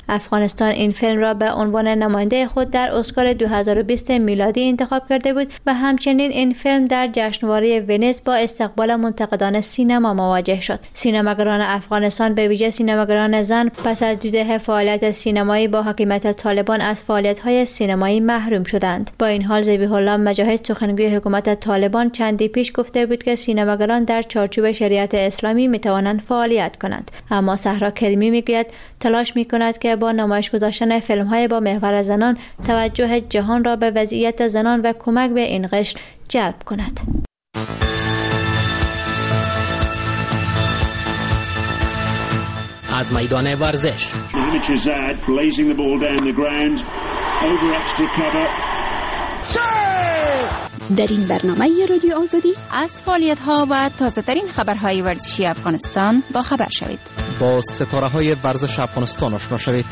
افغانستان این فیلم را به عنوان نماینده خود در اسکار دو هزار و بیست میلادی انتخاب کرده بود و همچنین این فیلم در جشنواره ونیز با استقبال منتقدان سینما مواجه شد. سینماگران افغانستان به ویژه سینماگران زن پس از دو دهه فعالیت سینمایی با حاکمیت طالبان از فعالیت‌های سینمایی محروم شدند. با این حال ذبیح الله مجاهد سخنگوی حکومت طالبان چندی پیش گفته بود که سینماگران در چارچوب شریعت اسلامی می‌توانند فعالیت کنند. اما صحرا کریمی میگوید تلاش می‌کند که با نمایش گذاشتن فیلم‌های با محور زنان توجه جهان را به وضعیت زنان و کمک به این قشر جلب کند. از میدان ورزش در این برنامه رادیو آزادی از فعالیت‌ها و تازه‌ترین خبرهای ورزشی افغانستان با خبر شوید. با ستاره‌های ورزش افغانستان آشنا شوید.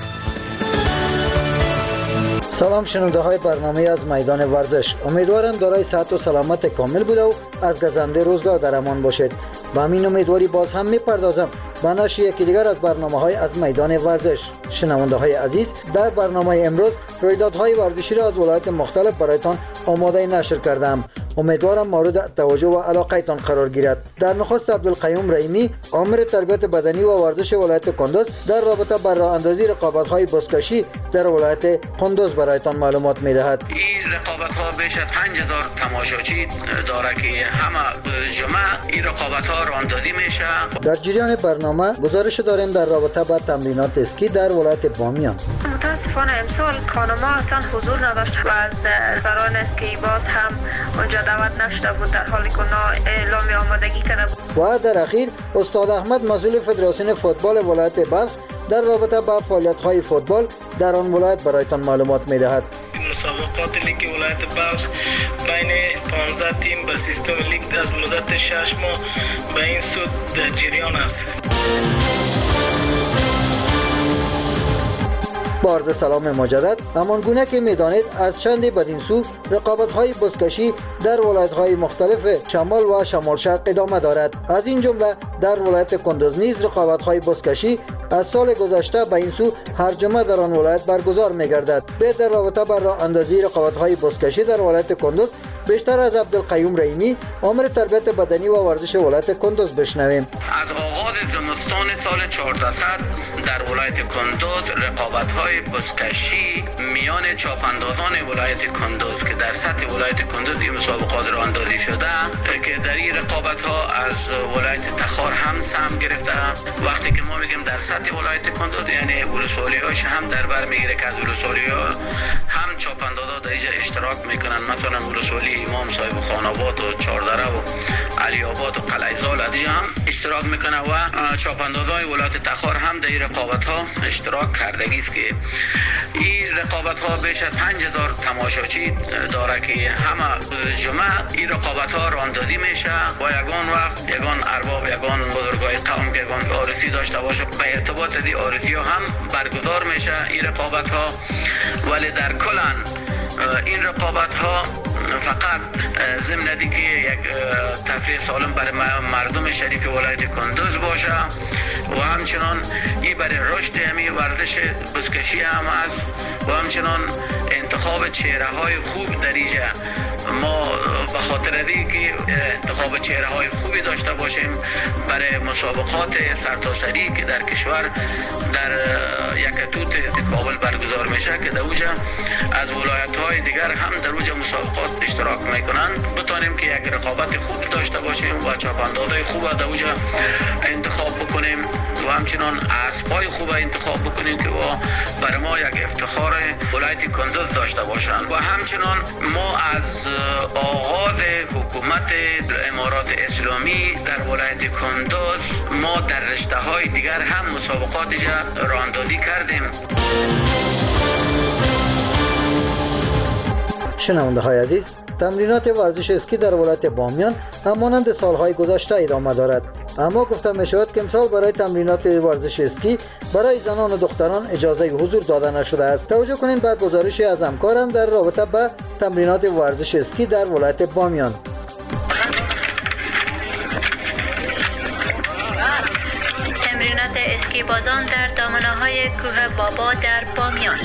سلام شنونده های برنامه از میدان ورزش. امیدوارم دارای صحت و سلامت کامل بوده و از گزنده روزگار در امان باشید. با همین امیدواری باز هم میپردازم به نشر یکی دیگر از برنامه های از میدان ورزش. شنونده های عزیز، در برنامه امروز رویدادهای ورزشی را از ولایت مختلف برایتان آماده نشر کردم. امیدوارم مورد توجه و علاقه‌تان قرار گیرد. در نخست عبدالقیوم رحیمی، آمر تربیت بدنی و ورزش ولایت کندوز، در رابطه با راه اندازی رقابت‌های بزکشی در ولایت کندوز برایتان معلومات می‌دهد. این رقابت‌ها بیش از پنج هزار تماشاچی داره که همه جمعه این رقابت‌ها راندازی میشه. در جریان برنامه گزارش داریم در رابطه با تمرینات اسکی در ولایت بامیان. متاسفانه امسال کانوما اصلا حضور نداشت و از سران اسکی باز هم اونجا دعوت نشده بود، در حالی که اونا اعلام آمادگی کرده بود. و در اخیر استاد احمد مسئول فدراسیون فوتبال ولایت بلخ در رابطه با فعالیت‌های فوتبال در آن ولایت برایتان معلومات می‌دهد. مسابقات لیگ ولایت بلخ بین پانزده تیم به سیستم لیگ از مدت شش ماه به این سود در جریان است. با عرض سلام مجدد، همان گونه که میدانید از چندی بدین سو رقابت‌های بزکشی در ولایت‌های مختلف شمال و شمال شرق ادامه دارد. از این جمله در ولایت کندوز نیز رقابت‌های بزکشی از سال گذشته به این سو هر جمعه در آن ولایت برگزار می‌گردد. به در رابطه با راه اندازی رقابت‌های بزکشی در ولایت کندوز بیشتر از عبدالقیوم رحیمی، آمر تربیت بدنی و ورزش ولایت کندوز بشنویم. از آغاز زمستان سال چهاردهصد در ولایت کندوز رقابت‌های بزکشی میان چاپاندازان ولایت کندوز که در سطح ولایت کندوز این مسابقات راه اندازی شده که در این رقابت‌ها از ولایت تخار هم سهم گرفته. وقتی که ما میگیم در سطح ولایت کندوز یعنی ولسوالی‌هاش هم در بر میگیره که از ولسوالی‌ها هم چاپاندازا در اینجا اشتراک میکنن، مثلا ولسوالی امام صاحب خاناباد و چهاردره و علی آباد و قلعه‌زال از اینجا هم اشتراک میکنه و چاپاندازای ولایت تخار هم در این رقابت‌ها اشتراک کردگی است که این رقابت‌ها بیش از پنج هزار تماشاچی داره که همه جمعه این رقابت‌ها راندازی میشه و یگان وقت یگان ارباب یگان بزرگای قوم که یگان عارضی داشته باشه به ارتباط از این عارضی‌ها هم برگزار میشه این رقابت‌ها. ولی در کلان این رقابت‌ها فقط ضمن دیگه یک تفریح سالم برای مردم شریف ولایت کندوز باشه و همچنان این برای رشد همی ورزش بزکشی هم است و همچنان انتخاب چهره های خوب در اینجا ما به خاطر از اینکه انتخاب چهره های خوبی داشته باشیم برای مسابقات سرتاسری که در کشور در یکتوت کابل برگزار میشه که در اوجا از ولایت های دیگر هم در اوجا مسابقات اشتراک میکنن بتونیم که یک رقابت خوب داشته باشیم و چاپاندازهای خوب در اوجا انتخاب بکنیم و همچنان اسبای خوب انتخاب بکنیم که برای ما یک افتخار ولایت کندوز داشته باشند و همچنان ما از آغاز حکومت امارات اسلامی در ولایت کندوز ما در رشته های دیگر هم مسابقات راه اندازی کردیم. شنونده های عزیز، تمرینات ورزش اسکی در ولایت بامیان همانند سالهای گذشته ادامه دارد، اما گفته می شود که امسال برای تمرینات ورزش اسکی برای زنان و دختران اجازه حضور داده نشده است. توجه کنید به گزارشی از همکارم در رابطه با تمرینات ورزش اسکی در ولایت بامیان. تمرینات اسکی بازان در دامنه‌های کوه بابا در بامیان.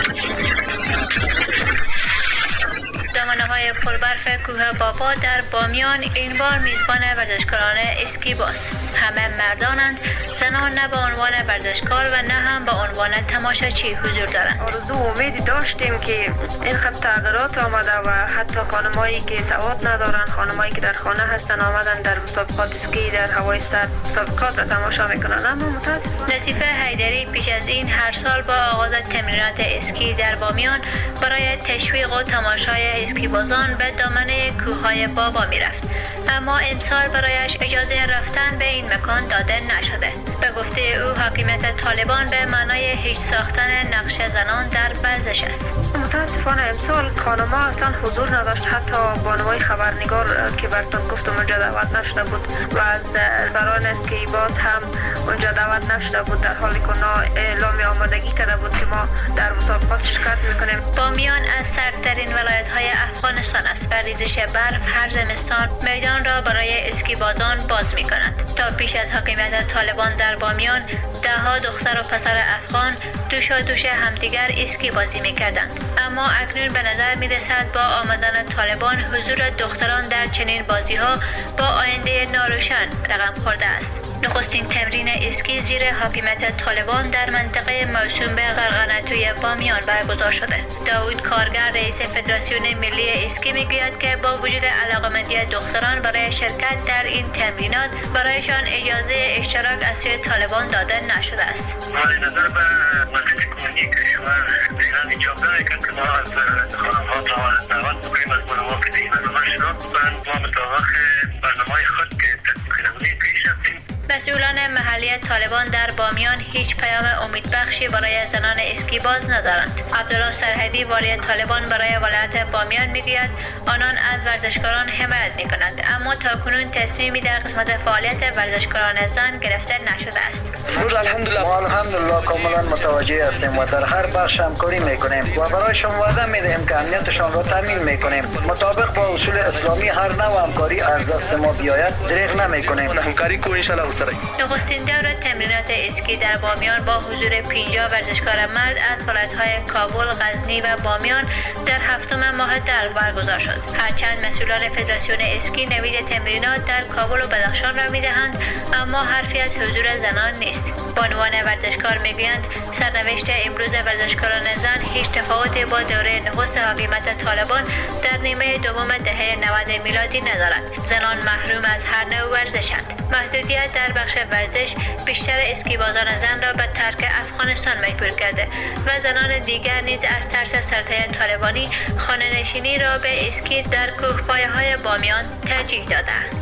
دامنه‌های پربرف کوه بابا در بامیان این بار میزبان ورزشکاران اسکی باز. همه مردانند، زنان نه به عنوان ورزشکار و نه هم به عنوان تماشاچی حضور دارند. آرزو امیدی داشتیم که این خط تغییرات آمده و حتی خانمایی که سواد ندارن، خانمایی که در خانه هستن آمدن در مسابقات اسکی در هوای سرد مسابقات را تماشا میکنن، اما متاسفانه. نصیفه حیدری پیش از این هر سال با آغاز تمرینات اسکی در بامیان برای تشویق و تماشای اسکی بازان به دامنه کوههای بابا میرفت، اما امسال برایش اجازه رفتن به این مکان داده نشده. به گفته او حاکمیت طالبان به معنای هیچ ساختن نقش زنان در ورزش است. متاسفانه امسال خانم‌ها اصلا حضور نداشت، حتی بانوی خبرنگار که براتون گفتم اونجا دعوت نشده بود و از سران اسکی باز هم اونجا دعوت نشده بود، در حالی که اونا اعلام آمادگی کرده بود که ما در مسابقات شرکت میکنیم. بامیان از سردترین ولایت‌های افغانستان است و ریزش برف هر زمستان میدان را برای اسکی بازان باز می‌کند. تا پیش از حاکمیت طالبان در بامیان ده‌ها دختر و پسر افغان دوشا دوش همدیگر اسکی بازی می‌کردند، اما اکنون به نظر می‌رسد با آمدن طالبان حضور دختران در چنین بازی‌ها با آینده ناروشن رقم خورده است. نخستین تمرین اسکی زیر حاکمیت طالبان در منطقه موسوم به قرقنتوی بامیان برگزار شده. داوود کارگر رئیس فدراسیون ملی اسکی میگوید که با وجود علاقه‌مندی دختران برای شرکت در این تمرینات برایشان اجازه اشتراک از سوی طالبان داده نشده است. ولی نظر به وزیر کنونی کشور دیگران ایجاب داره که ما از خانم‌ها دعوت بکنیم از بانوها که این برنامه اشتراک بکنن و مطابق برنامه خود که تطبیق پیش رفتیم. مسئولان محلی طالبان در بامیان هیچ پیام امیدبخشی برای زنان اسکی باز ندارند. عبدالله سرحدی والی طالبان برای ولایت بامیان میگوید آنان از ورزشکاران حمایت میکنند، اما تاکنون تصمیمی در قسمت فعالیت ورزشکاران زن گرفته نشده است. الحمدلله ما الحمدلله کاملا متوجه هستیم و در هر بخش همکاری میکنیم و برایشان وعده میدهیم که امنیتشان را تامین میکنیم. مطابق با اصول اسلامی هر نوع همکاری از دست ما بیاید دریغ نمیکنیم. همکاری کو ان شاء الله. نخستین دور تمرینات اسکی در بامیان با حضور پنجاه ورزشکار مرد از ولایت‌های کابل، غزنی و بامیان در هفتم ماه در برگزار شد. هرچند مسئولان فدراسیون اسکی نوید تمرینات در کابل و بدخشان را می‌دهند، اما حرفی از حضور زنان نیست. بانوان ورزشکار می‌گویند سرنوشت امروز ورزشکاران زن هیچ تفاوتی با دوره نخست حاکمیت طالبان در نیمه دوم دهه نود میلادی ندارد. زنان محروم از هر نوع ورزشند. محدودیت در بخش ورزش بیشتر اسکی بازان زن را به ترک افغانستان مجبور کرده و زنان دیگر نیز از ترس سلطه طالبانی خانه‌نشینی را به اسکی در کوهپایه‌های بامیان ترجیح دادند.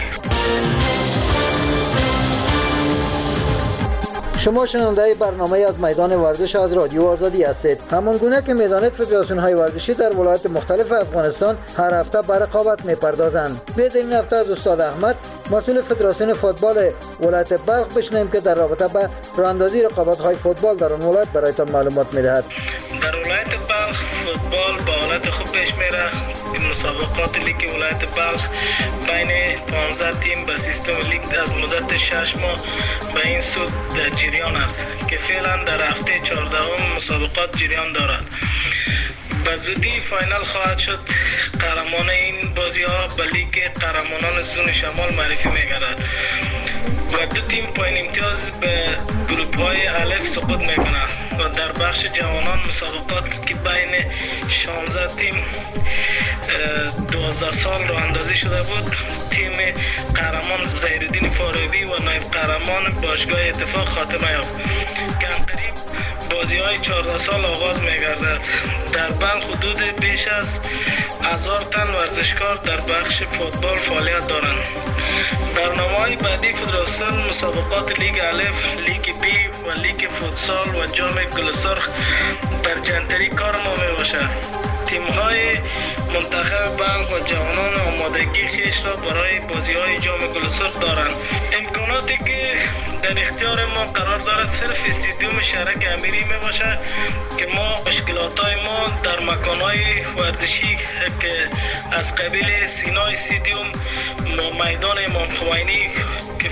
شما شنونده برنامه از میدان ورزش از رادیو آزادی هستید. همان گونه که میدانید فدراسیون های ورزشی در ولایات مختلف افغانستان هر هفته به رقابت میپردازند. بیاید این هفته از استاد احمد مسئول فدراسیون فوتبال ولایت بلخ بشنویم که در رابطه با راهاندازی رقابت های فوتبال در آن ولایت برایتان معلومات میدهد. در ولایت بلخ فوتبال با حالت خوب پیش میره. این مسابقات لیگ ولایت بلخ بین پانزده تیم به سیستم لیگ از مدت شش ماه به این سود در جریان است که فعلا در هفته چهاردهم مسابقات جریان دارد. به زودی فاینال خواهد شد. قهرمان این بازی ها به لیگ قهرمانان زون شمال معرفی می‌گردد و دو تیم پایین امتیاز به گروپ های الف سقوط میکنند و در بخش جوانان مسابقات که بین شانزده تیم دوازده سال راه اندازی شده بود، تیم قهرمان زهیرالدین فارابی و نایب قهرمان باشگاه اتفاق خاتمه یافت. کمترین بازی های چهارده سال آغاز می‌گردد. در بلخ حدود بیش از هزار تن ورزشکار در بخش فوتبال فعالیت دارند. برنامه‌های بعدی فدراسیون مسابقات لیگ الف، لیگ بی و لیگ فوتسال و جام گل سرخ در جنتری کار ما میباشد. تیم‌های منتخب بلخ و جوانان آمادگی خیش را برای بازی‌های جام گل سرخ دارند. امکاناتی که در اختیار ما قرار دارد صرف استادیوم شهرک امیری میباشد که ما مشکلات‌های ما در مکان‌های ورزشی که از قبیل سینا استادیوم، میدان امام خمینی که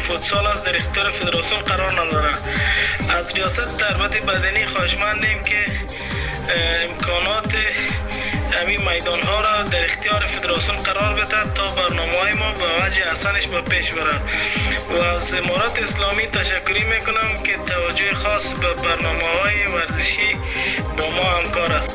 فوتسال است در اختیار فدراسیون قرار نداره. از ریاست تربیت بدنی خواهشمندیم که امکانات همین میدان ها را در اختیار فدراسیون قرار بده تا برنامه های ما به وجه احسنش به پیش بره. و از امارات اسلامی تشکری میکنم که توجه خاص به برنامه های ورزشی با ما همکار است.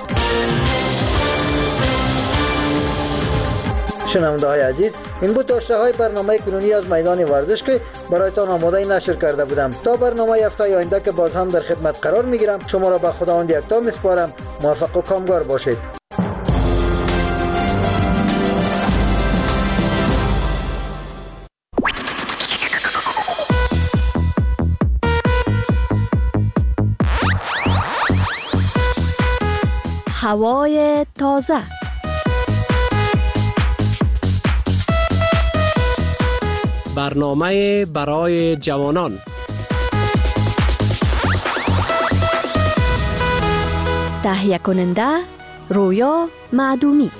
شنونده های عزیز، این بود داشته های برنامه کنونی از میدان ورزش که برایتان آماده نشر کرده بودم. تا برنامه هفته آینده که باز هم در خدمت قرار میگیرم، شما را به خداوند یکتا میسپارم. موفق و کامگار باشید. هوای تازه. برنامه برای جوانان. تهیه کننده رویا معدومی.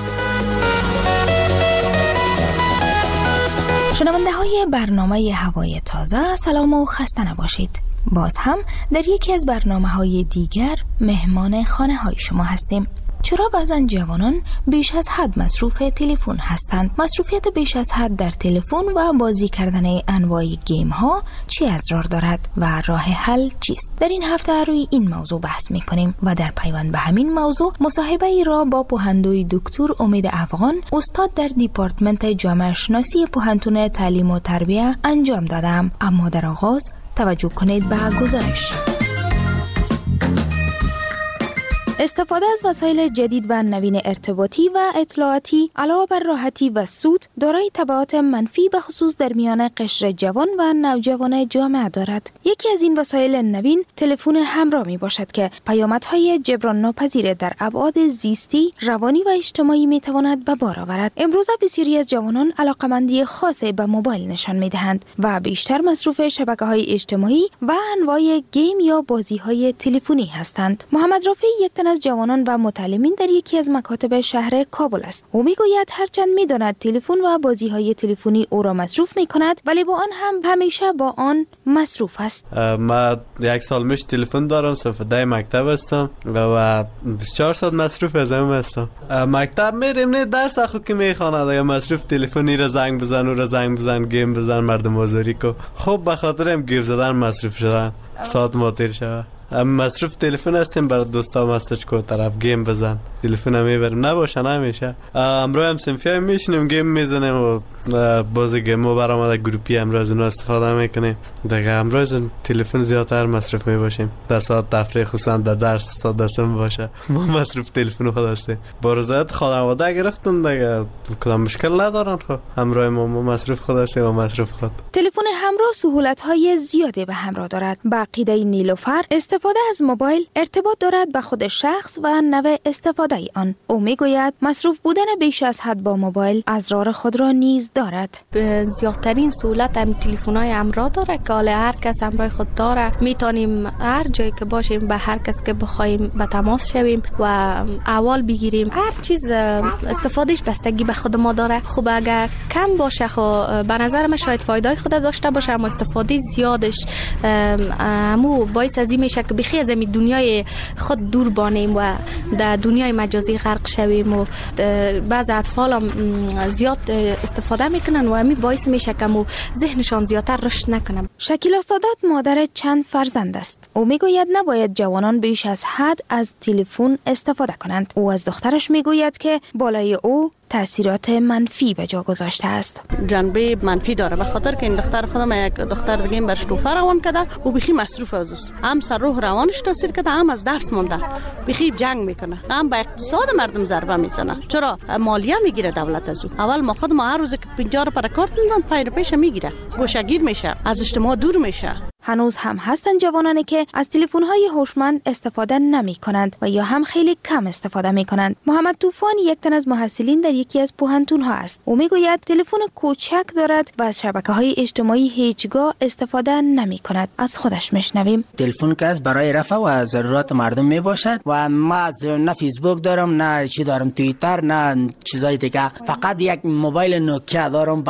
شنونده های برنامه هوای تازه، سلام و خسته نباشید. باز هم در یکی از برنامه های دیگر مهمان خانه های شما هستیم. چرا بعضا جوانان بیش از حد مصروف تلفن هستند؟ مصروفیت بیش از حد در تلفن و بازی کردن انواع گیم ها چی اضرار دارد و راه حل چیست؟ در این هفته روی این موضوع بحث میکنیم و در پیوند به همین موضوع مصاحبه ای را با پوهندوی دکتر امید افغان، استاد در دیپارتمنت جامعه شناسی پوهنتون تعلیم و تربیت انجام دادم. اما در آغاز توجه کنید به گزارش. استفاده از وسایل جدید و نوین ارتباطی و اطلاعاتی علاوه بر راحتی و سود دارای تبعات منفی به خصوص در میان قشر جوان و نوجوان جامعه دارد. یکی از این وسایل نوین تلفن همراه می باشد که پیامدهای جبران ناپذیر در ابعاد زیستی، روانی و اجتماعی می تواند به بار آورد. امروزه بسیاری از جوانان علاقمندی خاصی به موبایل نشان می دهند و بیشتر مصروف شبکه‌های اجتماعی و انواع گیم یا بازی‌های تلفنی هستند. محمد رافی یک از جوانان و متعلمین در یکی از مکاتب شهر کابل است. او میگوید هرچند میداند تلفن و بازی‌های تلفنی او را مصروف می‌کند، ولی با آن هم همیشه با آن مصروف است. من یک سال میش تلفن دارم، صف ده مکتب هستم و بیست و چهار ساعت مصروف از اون هستم. مکتب میریم، نه درس اخو که میخواند، اگه مصروف تلفنی را زنگ بزن، او را زنگ بزن، گیم بزن، مردم آزاری کو. خب به خاطر هم گیف زدن مصروف شدن، ساعت ماتیر شود. مصروف تلفن هستیم، برای دوستا مسیج کو، طرف گیم بزن، تلفن هم میبریم، نباشه نمیشه. امروز هم سنفی هم میشنیم گیم میزنیم و بازی گیم و برآمده گروپی امروز اون استفاده میکنیم. دیگه امروز تلفن زیادتر مصروف میباشیم. در ساعت تفریح خصوصا در درس ساعت دسم باشه ما مصروف تلفن خود هستیم. با رضایت خانواده گرفتن دیگه کدام مشکل ندارن. خب امروز ما مصروف خود هستیم و مصروف خود. تلفن همراه سهولت های زیادی به همراه دارد. با عقیده نیلوفر استفاده از موبایل ارتباط دارد به خود شخص و نوع استفاده آن. او میگوید مصروف بودن بیش از حد با موبایل اضرار خود را نیز دارد. زیادترین سهولت هم تلفن‌های همراه داره که حالا هر کس همراه خود داره، میتونیم هر جایی که باشیم به هر کس که بخوایم به تماس شویم و احوال بگیریم. هر چیز استفادهش بستگی به خود ما داره. خب اگر کم باشه خب به نظر من شاید فایده خود داشته باشه، اما استفاده زیادش همو باعث از این میشه که بخی از این دنیای خود دور بانیم و در دنیای مجازی غرق شویم و بعض اطفال هم زیاد استفاده میکنن و همین باعث میشه که مو ذهنشان زیادتر رشد نکنه. شکیلا سادات مادر چند فرزند است. او میگوید نباید جوانان بیش از حد از تلفن استفاده کنند. او از دخترش میگوید که بالای او تاثیرات منفی به جا گذاشته است. جنبه منفی داره به خاطر که این دختر خودم یک دختر دیگه برش توفه روان کرده و بخی مصروف از است. هم سر روح روانش تاثیر کرده، هم از درس مونده، بخی جنگ میکنه، هم به اقتصاد مردم ضربه میزنه. چرا مالیه میگیره دولت از او. اول ما خود ما هر روز که پنجاه رو پر کارت میدن پای پیش میگیره، گوشه‌گیر میشه، از اجتماع دور میشه. هنوز هم هستند جوانانی که از تلفن‌های هوشمند استفاده نمی‌کنند و یا هم خیلی کم استفاده می‌کنند. محمد طوفان یک تن از محصلین در یکی از پوهنتون‌ها است. او میگوید تلفن کوچک دارد و از شبکه‌های اجتماعی هیچگاه استفاده نمی‌کند. از خودش میشنویم. تلفن که از برای رفع و ضرورت مردم میباشد و ما نه فیسبوک دارم، نه چی دارم، توییتر، نه چیزای دیگه. فقط یک موبایل نوکیا دارم بس.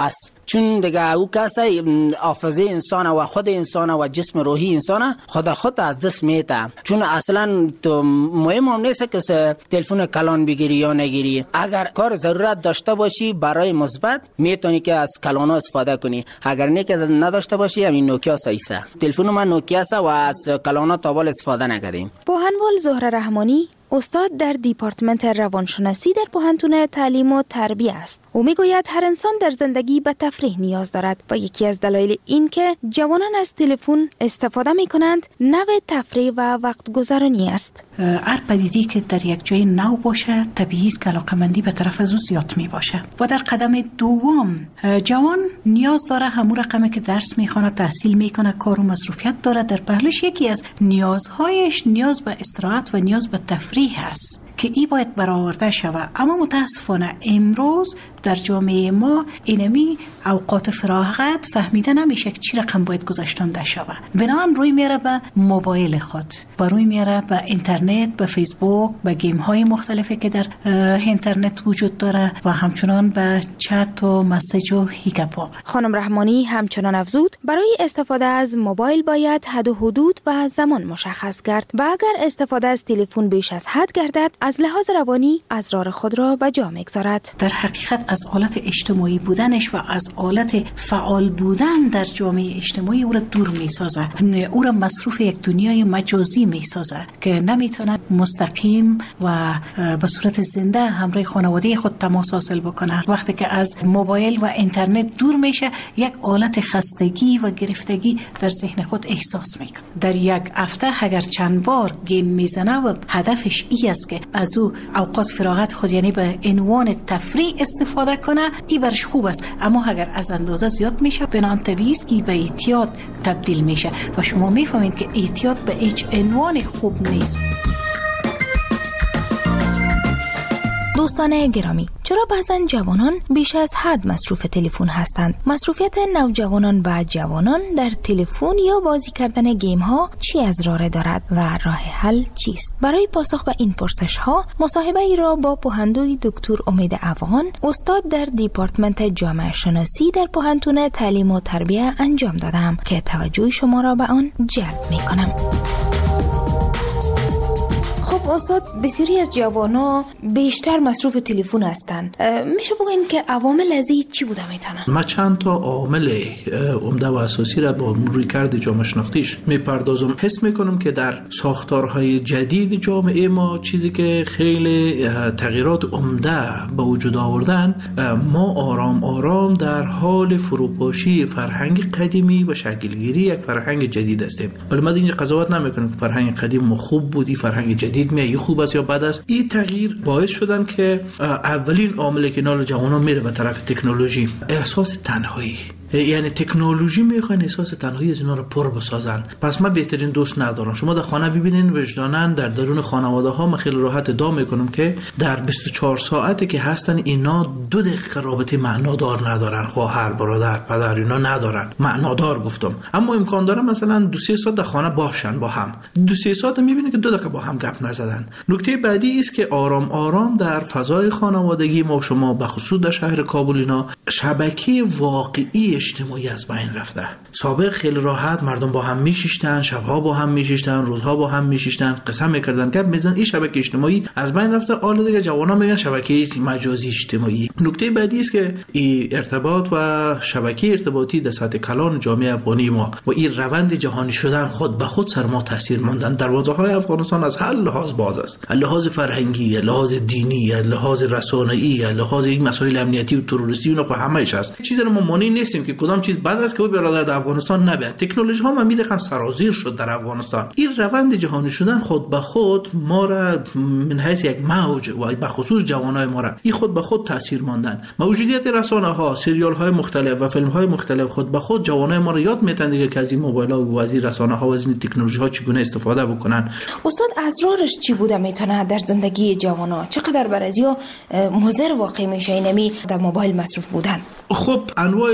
چون دیگه او کسی حافظه انسان و خود انسان و جسم روحی انسان خود خود از دست میته. چون اصلا تو مهم هم نیست که تلفن کلان بگیری یا نگیری. اگر کار ضرورت داشته باشی برای مثبت میتونی که از کلان استفاده کنی. اگر نه که نداشته باشی همین نوکیا سایسه. تلفن من نوکیا است و از کلان تا بال استفاده نکردیم. پوهنوال زهره رحمانی استاد در دیپارتمنت روانشناسی در پوهنتون تعلیم و تربیت است. او میگوید هر انسان در زندگی به تفریح نیاز دارد و یکی از دلایل این که جوانان از تلفن استفاده می کنند نوع تفریح و وقت گذرانی است. هر پدیده‌ای که در یک جای نو باشه طبیعی است که علاقه‌مندی به طرف از او زیاد می باشه. و در قدم دوم جوان نیاز داره همون رقمی که درس میخونه، تحصیل میکنه، کار و مصروفیت داره، در پهلوش یکی از نیازهایش نیاز به استراحت و نیاز به تفریح هست که ای باید برآورده شود. اما متاسفانه امروز در جامعه ما اینمی اوقات فراغت فهمیده نمیشه که چی رقم باید گذاشتنده شود. بنابراین روی میاره به موبایل خود و روی میاره به اینترنت، به فیسبوک، به گیم های مختلفی که در اینترنت وجود داره و همچنان به چت و مسیج و هیگپا. خانم رحمانی همچنان افزود برای استفاده از موبایل باید حد و حدود و زمان مشخص کرد و اگر استفاده از تلفن بیش از حد گردد از لحاظ روانی اضرار خود را به جا میگذارد. در حقیقت از حالت اجتماعی بودنش و از حالت فعال بودن در جامعه اجتماعی او را دور میسازه، او را مصروف یک دنیای مجازی میسازه که نمیتونه مستقیم و به صورت زنده همراه خانواده خود تماس حاصل بکنه. وقتی که از موبایل و اینترنت دور میشه یک حالت خستگی و گرفتگی در ذهن خود احساس میکنه. در یک هفته اگر چند بار گیم میزنه و هدفش ای است که از او اوقات فراغت خود یعنی به عنوان تفریح استفاده کنه، ای برش خوب است. اما اگر از اندازه زیاد میشه بنان طبیعی است که به اعتیاد تبدیل میشه و شما میفهمید که اعتیاد به هیچ عنوان خوب نیست. دوستان گرامی، چرا بعضن جوانان بیش از حد مصروف تلفن هستند؟ مصروفیت نوجوانان و جوانان در تلفن یا بازی کردن گیم ها چی اضرار دارد و راه حل چیست؟ برای پاسخ به این پرسش ها مصاحبه ای را با پوهندوی دکتر امید افغان، استاد در دیپارتمنت جامعه شناسی در پوهنتون تعلیم و تربیت انجام دادم که توجه شما را به آن جلب می کنم. خب استاد، بسیاری از جوانان بیشتر مصروف تلفن هستند. میشه بگین که عوامل از این چی بوده میتونه؟ ما چند تا عامل عمده و اساسی را با رویکرد جامعه شناختیش میپردازم. حس میکنم که در ساختارهای جدید جامعه ما چیزی که خیلی تغییرات عمده به وجود آوردن، ما آرام آرام در حال فروپاشی فرهنگ قدیمی و شکلگیری یک فرهنگ جدید هستیم. ولی من اینجا قضاوت نمیکنم که فرهنگ قدیم ما خوب بود، این فرهنگ جدید می خوب است یا بد است. این تغییر باعث شدن که اولین عاملی که نال جوانان میره به طرف تکنولوژی، احساس تنهایی. یعنی تکنولوژی میخوان احساس تنهایی از اینا رو پر بسازن. پس من بهترین دوست ندارم. شما در خانه ببینین وجدانن در درون خانواده ها من خیلی راحت ادعا میکنم که در بیست و چهار ساعتی که هستن اینا دو دقیقه رابطه معنادار ندارن. خواهر، برادر، پدر اینا ندارن. معنادار گفتم. اما امکان داره مثلا دو سه ساعت در خانه باشن با هم. دو سه ساعت میبینید که دو دقیقه با هم گپ نزدن. نکته بعدی است که آرام آرام در فضای خانوادگی ما شما به خصوص در شهر کابل اینا شبکه واقعی اجتماعی از بین رفته. سابق خیلی راحت مردم با هم میشیشتن، شبها با هم میشیشتن، روزها با هم میشیشتن، قسم میکردن که میزن این شبکه اجتماعی از بین رفته. حالا دیگه جوانان میگن شبکه مجازی اجتماعی. نکته بعدی است که این ارتباط و شبکه ارتباطی در سطح کلان جامعه افغانی ما و این روند جهانی شدن خود به خود سر ما تاثیر ماندن. دروازه‌های افغانستان از هر لحاظ باز است. لحاظ فرهنگی، لحاظ دینی، لحاظ رسانه‌ای، لحاظ این مسائل امنیتی و تروریستی اونها همه‌اش هست. چیزی رو ما مانی نیستیم که کدام چیز بد است که او برادر در افغانستان نبود. تکنولوژی ها ما میرخم سرازیر شد در افغانستان. این روند جهانی شدن خود به خود ما را من حیث یک موج و به خصوص جوانای ما را این خود به خود تاثیر ماندن. موجودیت رسانه ها، سریال های مختلف و فیلم های مختلف خود به خود جوانای ما را یاد میدن دیگه که از این موبایل ها و از این رسانه ها و از این تکنولوژی ها چگونه استفاده بکنن. استاد، اضرارش چی بوده میتونه در زندگی جوانا؟ چقدر برازیا مضر واقع میشه اینمی در موبایل مصروف بودن؟ خب انواع اضرار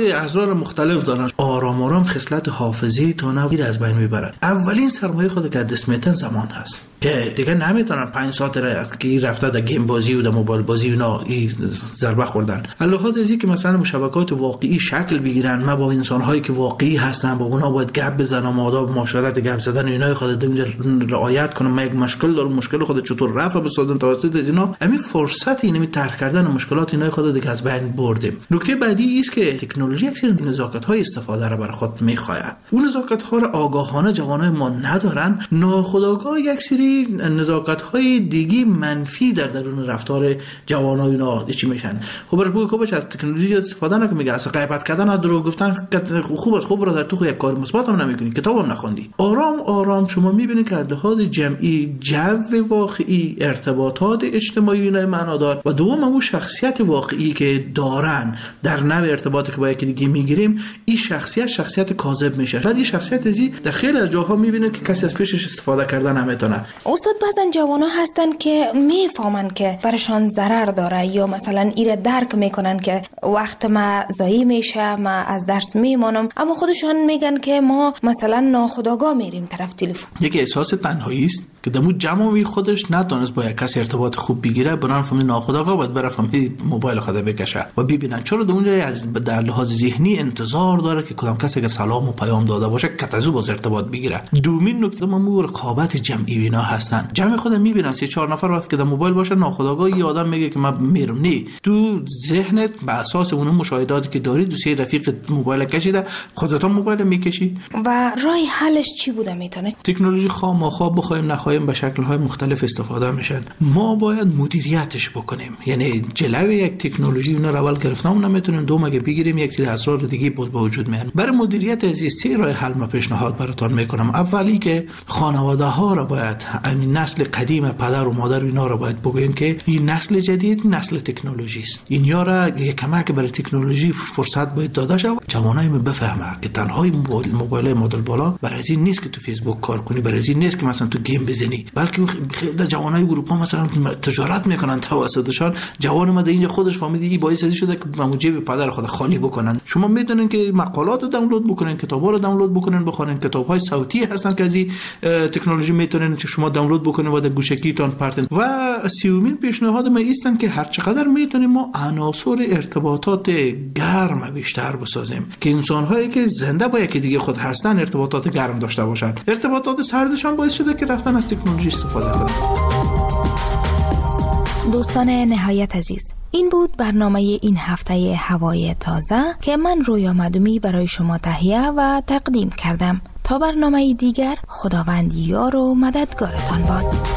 ابزار مختلف دارن. آرام آرام خصلت حافظه تا نویر از بین میبرن. اولین سرمایه خود که دست میتن زمان هست که دیگه نمیتونن پنج ساعت را که رفته در گیم بازی و در موبایل بازی و اینا ضربه خوردن. علاوه از اینکه مثلا مشابکات واقعی شکل بگیرن، ما با انسان‌هایی که واقعی هستن با اونا باید گپ بزنم، آداب معاشرت گپ زدن اینا خود اینجا رعایت کنم. من یک مشکل دارم، مشکل خود چطور رفع بسازم توسط از اینا. همین فرصت اینمی طرح کردن مشکلات اینا خود دیگه از بین بردیم. نکته بعدی است که تکنولوژی یک سری نزاکت‌های استفاده را برای خود می‌خواد. اون نزاکت‌ها را آگاهانه جوانای ما ندارن، ناخودآگاه یک سری نزاکت‌های دیگه منفی در درون رفتار جوانای اینا چی میشن. خب برای کوبش از تکنولوژی استفاده نکنه، میگه اصلا غیبت کردن، دروغ گفتن خوب است، خوب را در تو یک کار مثبت هم نمی‌کنی، کتابم نخوندی. آرام آرام شما می‌بینید که از لحاظ جمعی جو واقعی، ارتباطات اجتماعی اینا معنادار و دوم اون شخصیت واقعی که دارن در نوع ارتباطی که با یکی دیگه میگیریم، این شخصیت شخصیت کاذب میشه. بعد این شخصیت ازی در خیلی از جاها می‌بینید که کسی از پیشش استفاده کردن نمیتونه. استاد بعضن جوانا هستن که میفهمن که برشان ضرر داره یا مثلا ایره درک میکنن که وقت ما ضایع میشه، ما از درس میمانم، اما خودشان میگن که ما مثلا ناخودآگاه میریم طرف تلفن. یک احساس تنهایی است که دمو جمعی خودش ندانست با یک کسی ارتباط خوب بگیره، بران فهمید ناخودآگاه باید بره فهمید موبایل خود بکشه و ببینن چرا در اونجا از در لحاظ ذهنی انتظار داره که کدام کسی که سلام و پیام داده باشه که از او باز ارتباط بگیره. دومین نکته ما رقابت جمعی اینا هستن. جمع خود میبینن سه چهار نفر وقتی که در موبایل باشه ناخودآگاه یه آدم میگه که من میرم، نه تو ذهنت به اساس اون مشاهداتی که داری دوستی رفیق موبایل کشیده خودت هم موبایل میکشی. و راه حلش چی بوده میتونه؟ تکنولوژی خامخواه بخوایم نخوایم به شکل‌های مختلف استفاده میشن. ما باید مدیریتش بکنیم. یعنی جلوی یک تکنولوژی اون رو اول گرفتم نمیتونیم، دوم اگه بگیریم یک سری اسرار دیگه به وجود میاد. برای مدیریت از این سه راه حل ما پیشنهاد براتون میکنم. اولی که خانواده ها را باید، این نسل قدیم پدر و مادر اینا را باید بگوین که این نسل جدید نسل تکنولوژی است. اینیا را یک کمک برای تکنولوژی فرصت باید داده شه. جوانای ما بفهمه که تنها موبایل مدل بالا برای این نیست که تو فیسبوک کار کنی، برای این نیست که مثلا تو گیم بزنی، بلکه خیلی جوانای اروپا مثلا تجارت میکنن توسطشان. جوان ما در اینجا خودش فهمیده این باعث شده که موجب پدر خود خالی بکنن. شما میدونین که مقالات رو دانلود بکنین، کتابا رو دانلود بکنین، بخونین. کتاب‌های صوتی هستن که از این تکنولوژی میتونین که شما دانلود بکنین و در گوشکیتون پرتن. و سیومین پیشنهاد ما ایستن که هر چقدر میتونیم ما عناصر ارتباطات گرم بیشتر بسازیم که انسان‌هایی که زنده با یکی دیگه خود هستن ارتباطات گرم داشته باشن. ارتباطات سردشان باعث شده که رفتن از تکنولوژی استفاده کنن. دوستان نهایت عزیز، این بود برنامه این هفته هوای تازه که من رویا مدومی برای شما تهیه و تقدیم کردم. تا برنامه دیگر، خداوند یار و مددگارتان باد.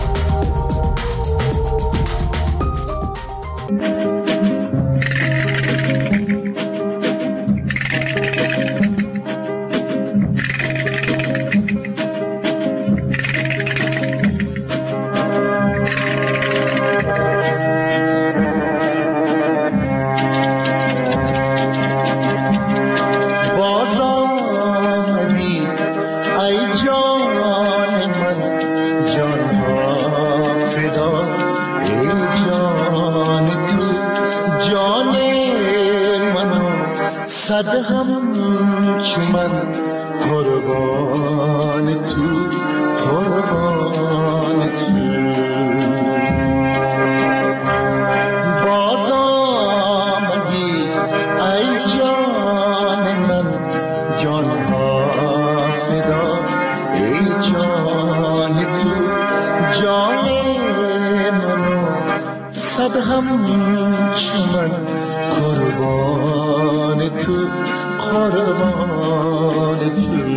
صد هم چمن قربان تو، قربان تو. باز آمدی ای جان من، جان ها فدا ای جان تو، جان منو صد هم چمن قربان تو، قربان تو.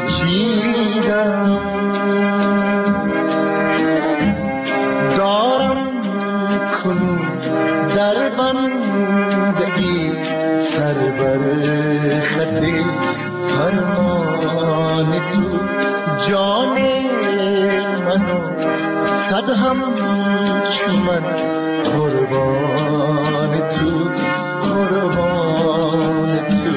پیچیدم دارم کنون در بندگی سر بر خط فرمان تو جان منو صد هم چون من قربان تو قربان تو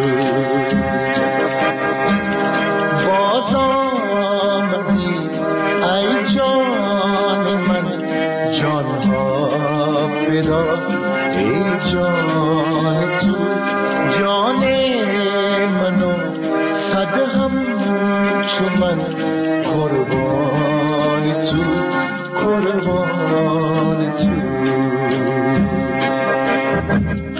باز آمدی ای جان من جان ها فدا ای جان تو جان منو صد هم چون من قربان تو قربان تو